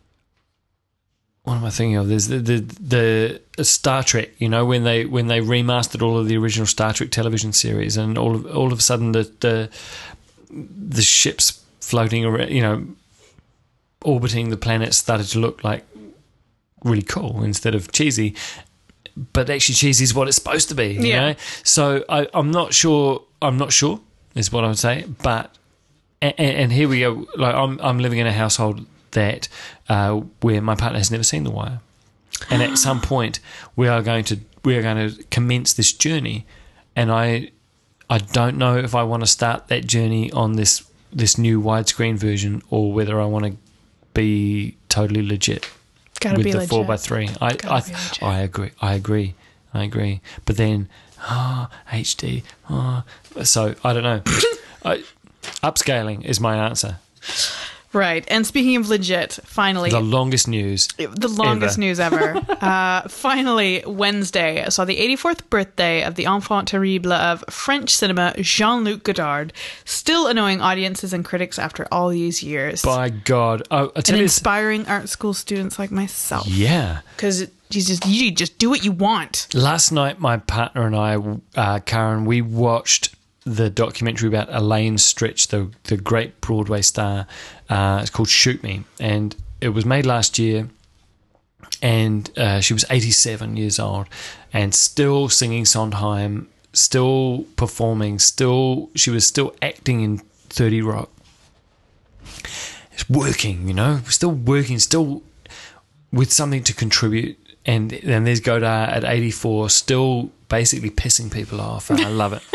what am I thinking of? There's the, the the Star Trek. You know, when they when they remastered all of the original Star Trek television series, and all of all of a sudden the the, the ships floating around, you know, orbiting the planet started to look like really cool instead of cheesy. But actually, cheesy is what it's supposed to be. You Yeah. know? So I, I'm not sure. I'm not sure is what I would say. But and, and here we go. Like I'm, I'm living in a household that uh, where my partner has never seen The Wire, and at some point we are going to we are going to commence this journey, and I I don't know if I want to start that journey on this this new widescreen version or whether I want to be totally legit. Gotta with be the legit. four by three. I Gotta I, be legit. I agree. I agree. I agree. But then, ah, H D. ah. So I don't know. I, upscaling is my answer. Right. And speaking of legit, finally, The longest news. the longest ever. news ever. uh, finally, Wednesday saw the eighty-fourth birthday of the enfant terrible of French cinema, Jean-Luc Godard, still annoying audiences and critics after all these years. By God, oh, I tell and you, inspiring art school students like myself. yeah. Because you just you just do what you want. Last night, my partner and I, uh, Karen, we watched the documentary about Elaine Stritch, the the great Broadway star. Uh, it's called Shoot Me, and it was made last year. And uh, she was eighty-seven years old, and still singing Sondheim, still performing, still she was still acting in thirty Rock. It's working, you know, still working, still with something to contribute. And then there's Godard at eighty-four, still basically pissing people off, and I love it.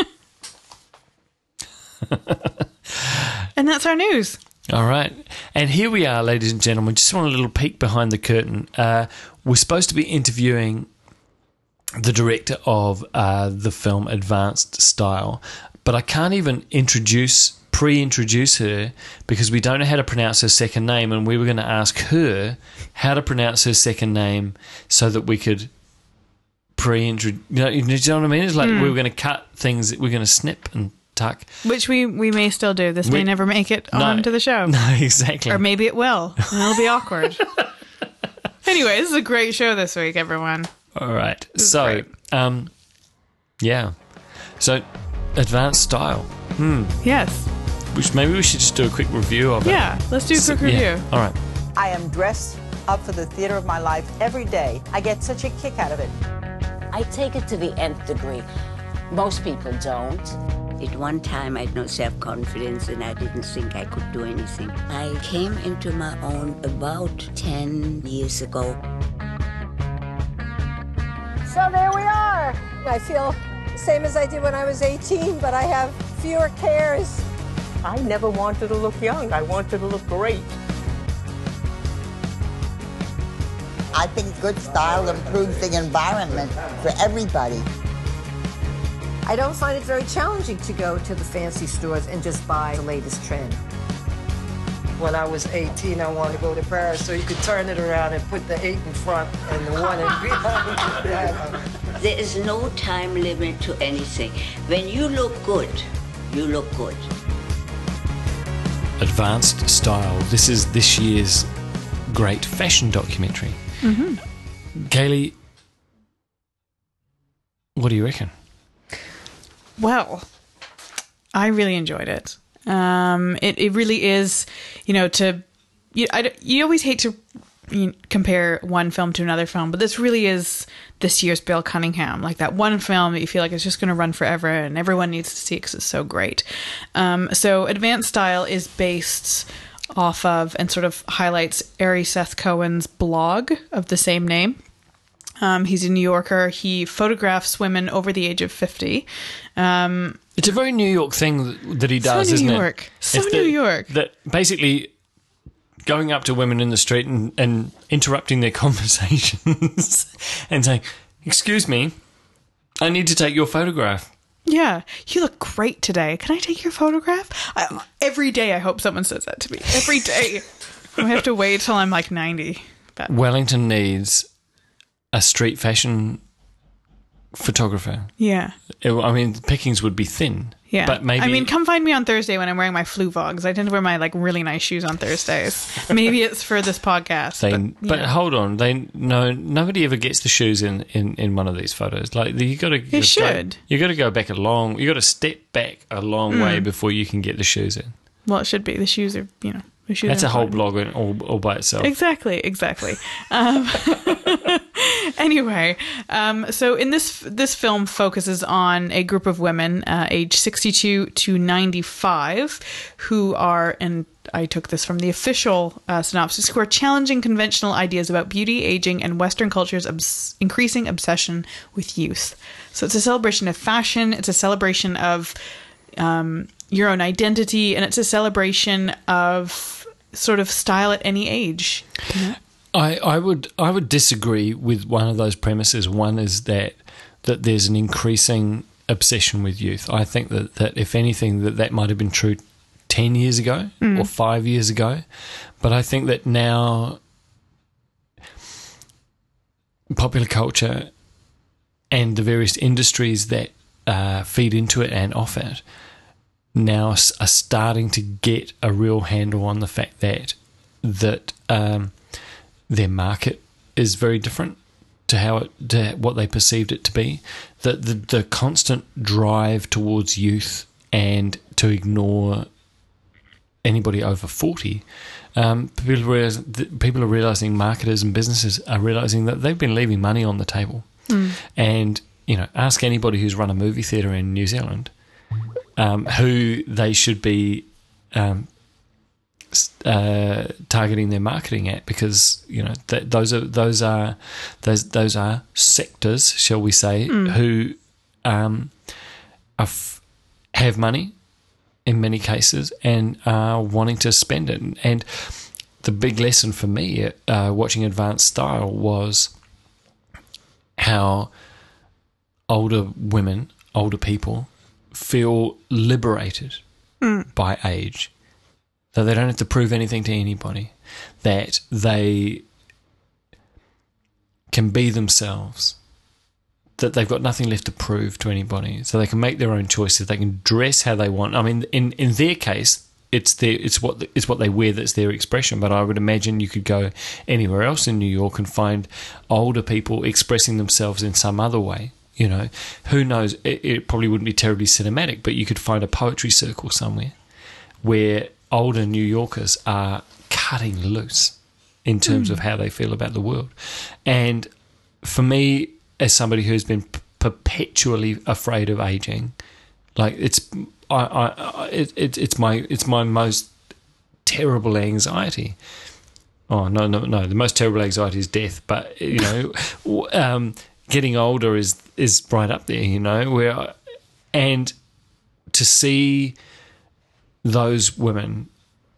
And that's our news. All right. And here we are, ladies and gentlemen. Just want a little peek behind the curtain. Uh, we're supposed to be interviewing the director of uh, the film Advanced Style, but I can't even introduce, pre-introduce her because we don't know how to pronounce her second name, and we were going to ask her how to pronounce her second name so that we could pre-introduce. You know, you know what I mean? It's like we were going to cut things, we're going to snip and tuck. Which we, we may still do. This We- may never make it No. onto the show. No, exactly. Or maybe it will. And it'll be awkward. Anyway, this is a great show this week, everyone. All right. is So, great. um, yeah. So, Advanced Style, Yes. which maybe we should just do a quick review of it. Yeah. Let's do a quick review. Yeah. All right. I am dressed up for the theater of my life every day. I get such a kick out of it. I take it to the nth degree. Most people don't. At one time, I had no self-confidence and I didn't think I could do anything. I came into my own about ten years ago. So there we are. I feel the same as I did when I was eighteen, but I have fewer cares. I never wanted to look young. I wanted to look great. I think good style improves the environment for everybody. I don't find it very challenging to go to the fancy stores and just buy the latest trend. When I was eighteen, I wanted to go to Paris, so you could turn it around and put the eight in front and the one in behind. There is no time limit to anything. When you look good, you look good. Advanced Style. This is this year's great fashion documentary. Mm-hmm. Kaylee, what do you reckon? Well, I really enjoyed it. Um, it, it really is, you know, to, you, I, you always hate to you know, compare one film to another film, but this really is this year's Bill Cunningham, like that one film that you feel like it's just going to run forever and everyone needs to see it because it's so great. Um, so Advanced Style is based off of and sort of highlights Ari Seth Cohen's blog of the same name. Um, he's a New Yorker. He photographs women over the age of fifty. Um, It's a very New York thing that, that he does, New isn't York. it? So It's New that- York. That basically going up to women in the street and, and interrupting their conversations and saying, "Excuse me, I need to take your photograph." yeah, you look great today. Can I take your photograph? I, every day I hope someone says that to me. Every day. I have to wait till I'm like ninety. But Wellington needs a street fashion photographer. yeah. It- I mean, pickings would be thin. Yeah. But maybe. I mean, come find me on Thursday when I'm wearing my flu vogs. I tend to wear my like really nice shoes on Thursdays. Maybe it's for this podcast. They, but, but yeah. hold on, they no nobody ever gets the shoes in, in, in one of these photos. Like you got to, They should. You got to go back a long. You got to step back a long Mm. way before you can get the shoes in. Well, it should be. The shoes are, you know, the shoes That's are a whole important. blog in- all, all by itself. Exactly, exactly. Um, anyway, um, so in this this film focuses on a group of women, uh, age sixty-two to ninety-five, who are, and I took this from the official uh, synopsis, who are challenging conventional ideas about beauty, aging, and Western culture's obs- increasing obsession with youth. So it's a celebration of fashion. It's a celebration of um, your own identity, and it's a celebration of sort of style at any age. You know? I, I would I would disagree with one of those premises. One is that that there's an increasing obsession with youth. I think that, that if anything, that that might have been true ten years ago Mm. or five years ago. But I think that now popular culture and the various industries that uh, feed into it and off it now s- are starting to get a real handle on the fact that that um, their market is very different to how it to what they perceived it to be. That the the constant drive towards youth and to ignore anybody over forty. Um, people realize, people are realizing, marketers and businesses are realizing that they've been leaving money on the table. Mm. And you know, ask anybody who's run a movie theatre in New Zealand um, who they should be um, uh, targeting their marketing at, because you know th- those are those are those those are sectors, shall we say, Mm. who um, are f- have money in many cases and are wanting to spend it. And the big lesson for me uh, watching Advanced Style was how older women, older people, feel liberated Mm. by age. That they don't have to prove anything to anybody. That they can be themselves. That they've got nothing left to prove to anybody. So they can make their own choices. They can dress how they want. I mean, in, in their case, it's their it's what it's what they wear that's their expression. But I would imagine you could go anywhere else in New York and find older people expressing themselves in some other way. You know, who knows? It, it probably wouldn't be terribly cinematic, but you could find a poetry circle somewhere where older New Yorkers are cutting loose in terms Mm. of how they feel about the world. And for me, as somebody who's been p- perpetually afraid of aging, like it's, I, I, I it, it, it's my, it's my most terrible anxiety. Oh no, no, no! The most terrible anxiety is death. But you know, w- um, getting older is is right up there. You know, where I, and to see those women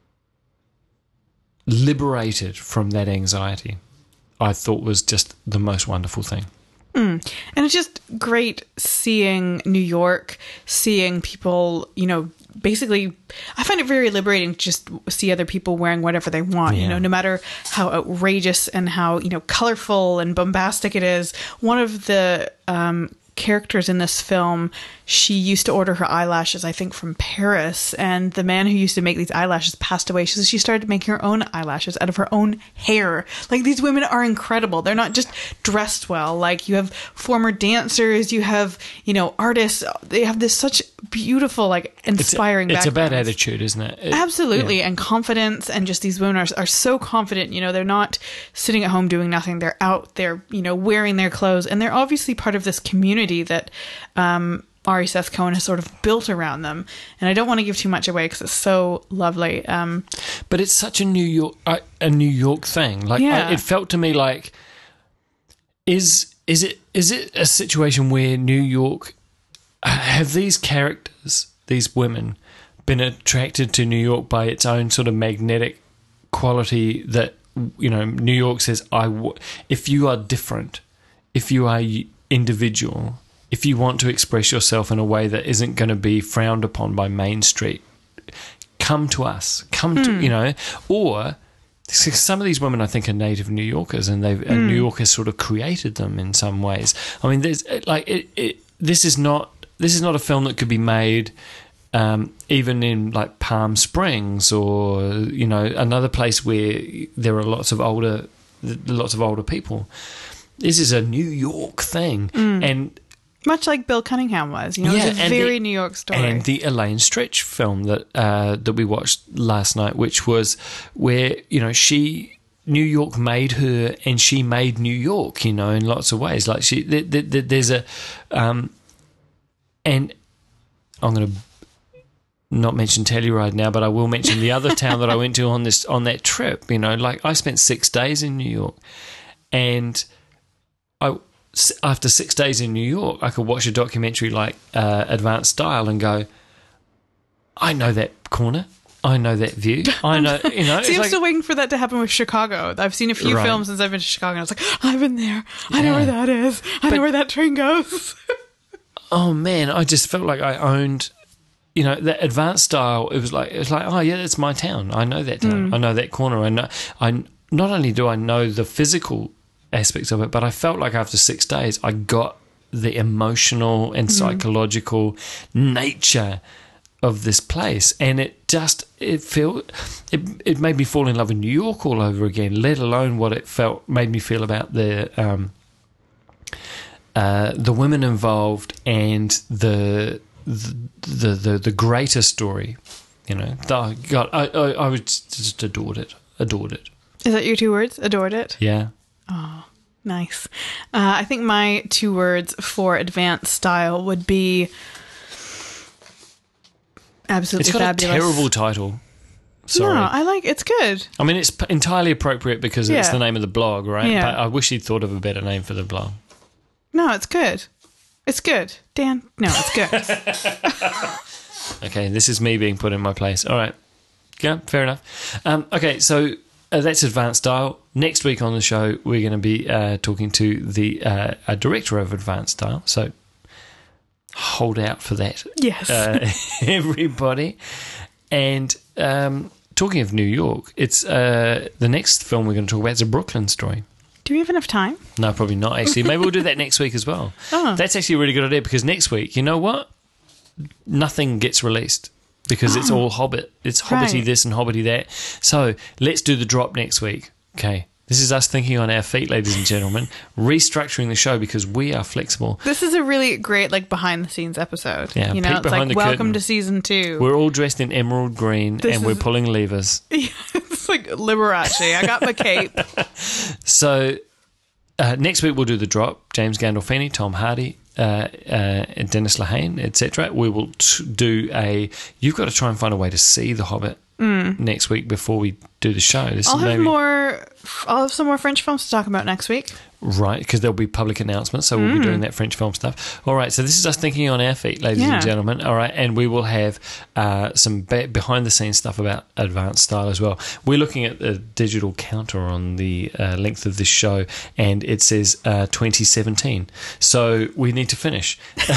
liberated from that anxiety, I thought was just the most wonderful thing. Mm. And it's just great seeing New York, seeing people, you know, basically, I find it very liberating to just see other people wearing whatever they want, Yeah. you know, no matter how outrageous and how, you know, colorful and bombastic it is. One of the um, characters in this film, she used to order her eyelashes, I think, from Paris, and the man who used to make these eyelashes passed away, so she started making her own eyelashes out of her own hair. Like, these women are incredible. They're not just dressed well. Like, you have former dancers, you have, you know, artists. They have this such beautiful, like, inspiring It's, it's about backgrounds. attitude, isn't it? It- Absolutely, yeah. and confidence, and just these women are, are so confident. You know, they're not sitting at home doing nothing. They're out there, you know, wearing their clothes, and they're obviously part of this community that um, Ari Seth Cohen has sort of built around them. And I don't want to give too much away because it's so lovely. Um, But it's such a New York uh, a New York thing. Like Yeah. I, it felt to me like is is it is it a situation where New York have these characters, these women, been attracted to New York by its own sort of magnetic quality that, you know, New York says, I w- if you are different, if you are individual, if you want to express yourself in a way that isn't going to be frowned upon by Main Street, come to us. Come to, Hmm. you know, or some of these women I think are native New Yorkers, and they've and New Mm. York has sort of created them in some ways. I mean, there's like it, it, this is not this is not a film that could be made um, even in like Palm Springs or, you know, another place where there are lots of older lots of older people. This is a New York thing, Mm. and Much like Bill Cunningham was. You know, Yeah, it's a and very the- New York story. And the Elaine Stritch film that uh, that we watched last night, which was where, you know, she... New York made her, and she made New York, you know, in lots of ways. Like she, th- th- th- there's a, um, and I'm going to not mention Telluride now, but I will mention the other town that I went to on this on that trip. You know, like I spent six days in New York, and I after six days in New York, I could watch a documentary like uh, Advanced Style and go, I know that corner. I know that view. I know, you know. See, it's I'm like, still waiting for that to happen with Chicago. I've seen a few Right. films since I've been to Chicago, and I was like, I've been there. I know Yeah. where that is. I But- know where that train goes. oh man, I just felt like I owned, you know, that Advanced Style. It was like it was like, oh yeah, that's my town. I know that town. Mm. I know that corner. I know. I not only do I know the physical aspects of it, but I felt like after six days, I got the emotional and Mm. psychological nature of this place, and it just it felt it it made me fall in love with New York all over again. Let alone what it felt made me feel about the um, uh, the women involved and the the the the, the greater story. You know, oh, God, I, I I was just adored it, adored it. Is that your two words? Adored it? Yeah. Oh, nice. Uh, I think my two words for Advanced Style would be absolutely It's got fabulous. a terrible title. Sorry. No, I like it's good. I mean, it's p- entirely appropriate because it's Yeah. the name of the blog, right? Yeah. But I wish he'd thought of a better name for the blog. No, it's good. It's good. Dan, no, it's good. Okay, this is me being put in my place. All right. Yeah, fair enough. Um, okay, so uh, that's Advanced Style. Next week on the show, we're going to be uh, talking to the uh, a director of Advanced Style. So hold out for that. Yes. Uh, everybody. And um, talking of New York, it's uh, the next film we're going to talk about is A Brooklyn Story. Do we have enough time? No, probably not, actually. Maybe we'll do that next week as well. Oh. That's actually a really good idea because next week, you know what? Nothing gets released because it's all Hobbit. It's Hobbity Right. this and Hobbity that. So let's do the drop next week. Okay. This is us thinking on our feet, ladies and gentlemen, restructuring the show because we are flexible. This is a really great, like, behind the scenes episode. Yeah, you know, peek it's behind like the welcome curtain. to season two. We're all dressed in emerald green This and we're is- pulling levers. It's like Liberace. I got my cape. So uh, next week we'll do the drop. James Gandolfini, Tom Hardy, uh, uh, Dennis Lehane, et cetera. We will t- do a. You've got to try and find a way to see The Hobbit Mm. next week before we do the show. This I'll is have maybe, more. I'll have some more French films to talk about next week. right, because there'll be public announcements, so we'll be Mm. doing that French film stuff. All right, so this is us thinking on our feet, ladies Yeah. and gentlemen. All right, and we will have uh, some be- behind the scenes stuff about Advanced Style as well. We're looking at the digital counter on the uh, length of this show, and it says uh, twenty seventeen. So we need to finish.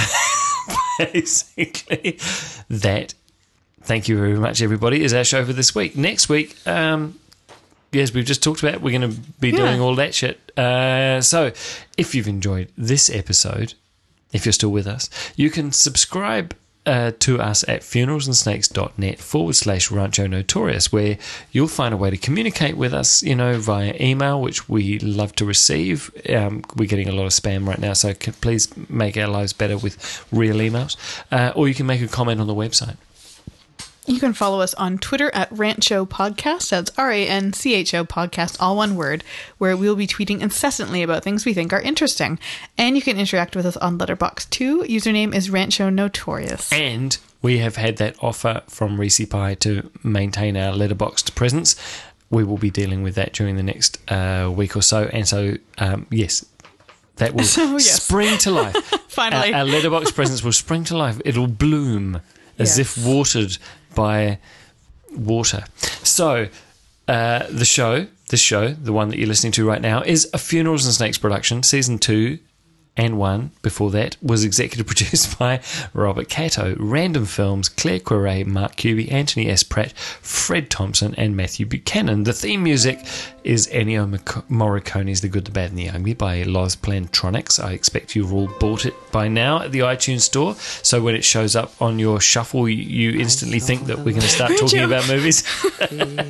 Basically, that. Thank you very much, everybody, is our show for this week. Next week, um, yes, we've just talked about, we're going to be Yeah. doing all that shit. Uh, so if you've enjoyed this episode, if you're still with us, you can subscribe uh, to us at funeralsandsnakes.net forward slash Rancho Notorious, where you'll find a way to communicate with us, you know, via email, which we love to receive. Um, we're getting a lot of spam right now, so c- please make our lives better with real emails. Uh, or you can make a comment on the website. You can follow us on Twitter at Rancho Podcast. That's R A N C H O Podcast, all one word, where we'll be tweeting incessantly about things we think are interesting. And you can interact with us on Letterboxd too. Username is Rancho Notorious. And we have had that offer from Reese Pie to maintain our Letterboxd presence. We will be dealing with that during the next uh, week or so. And so, um, yes, that will So, yes. spring to life. Finally. Our, our Letterboxd presence will spring to life. It'll bloom as Yes. if watered by water. So, uh, the show, this show, the one that you're listening to right now, is a Funerals and Snakes production. Season two and one, before that, was executive produced by Robert Cato. Random Films, Claire Querret, Mark Cuby, Anthony S. Pratt, Fred Thompson, and Matthew Buchanan. The theme music is Ennio Morric- Morricone's The Good, the Bad, and the Ugly by Los Plantronics. I expect you've all bought it by now at the iTunes store, so when it shows up on your shuffle, you, you instantly think that we're going to start talking about movies.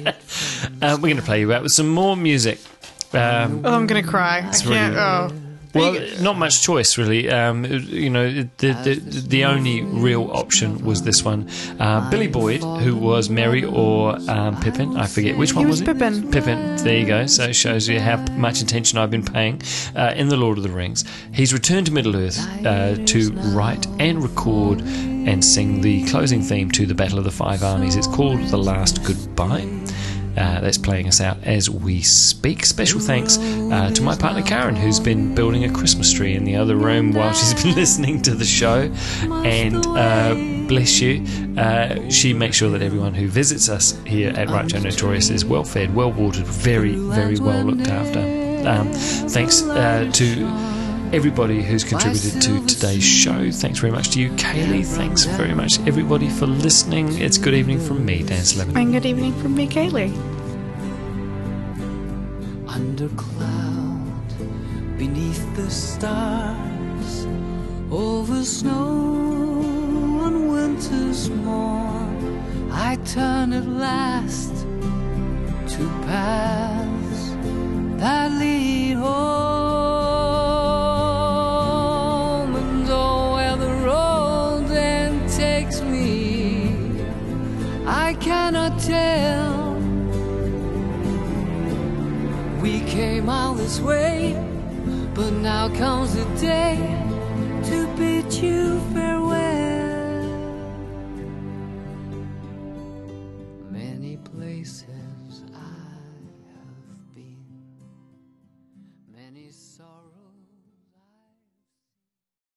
um, we're going to play you out with some more music. Um, Oh, I'm going to cry. I It's can't. really- Oh. Well, not much choice, really. Um, you know, the, the the only real option was this one. Uh, Billy Boyd, who was Merry or um, Pippin, I forget which one He was, was it? Pippin. Pippin. There you go. So it shows you how much attention I've been paying uh, in the Lord of the Rings. He's returned to Middle Earth uh, to write and record and sing the closing theme to the Battle of the Five Armies. It's called The Last Goodbye. Uh, that's playing us out as we speak. Special thanks uh, to my partner Karen, who's been building a Christmas tree in the other room while she's been listening to the show. And uh, bless you, uh, she makes sure that everyone who visits us here at Right Joe Notorious is well fed, well watered, very, very well looked after. Um, thanks uh, to everybody who's contributed to today's show. Thanks very much to you, Kaylee. Thanks very much, everybody, for listening. It's good evening from me, Dan Slim. And good evening from me, Kaylee. Under cloud, beneath the stars, over snow on winter's morn, I turn at last to paths that lead home. I cannot tell. We came all this way, but now comes the day to bid you farewell. Many places I have been, many sorrows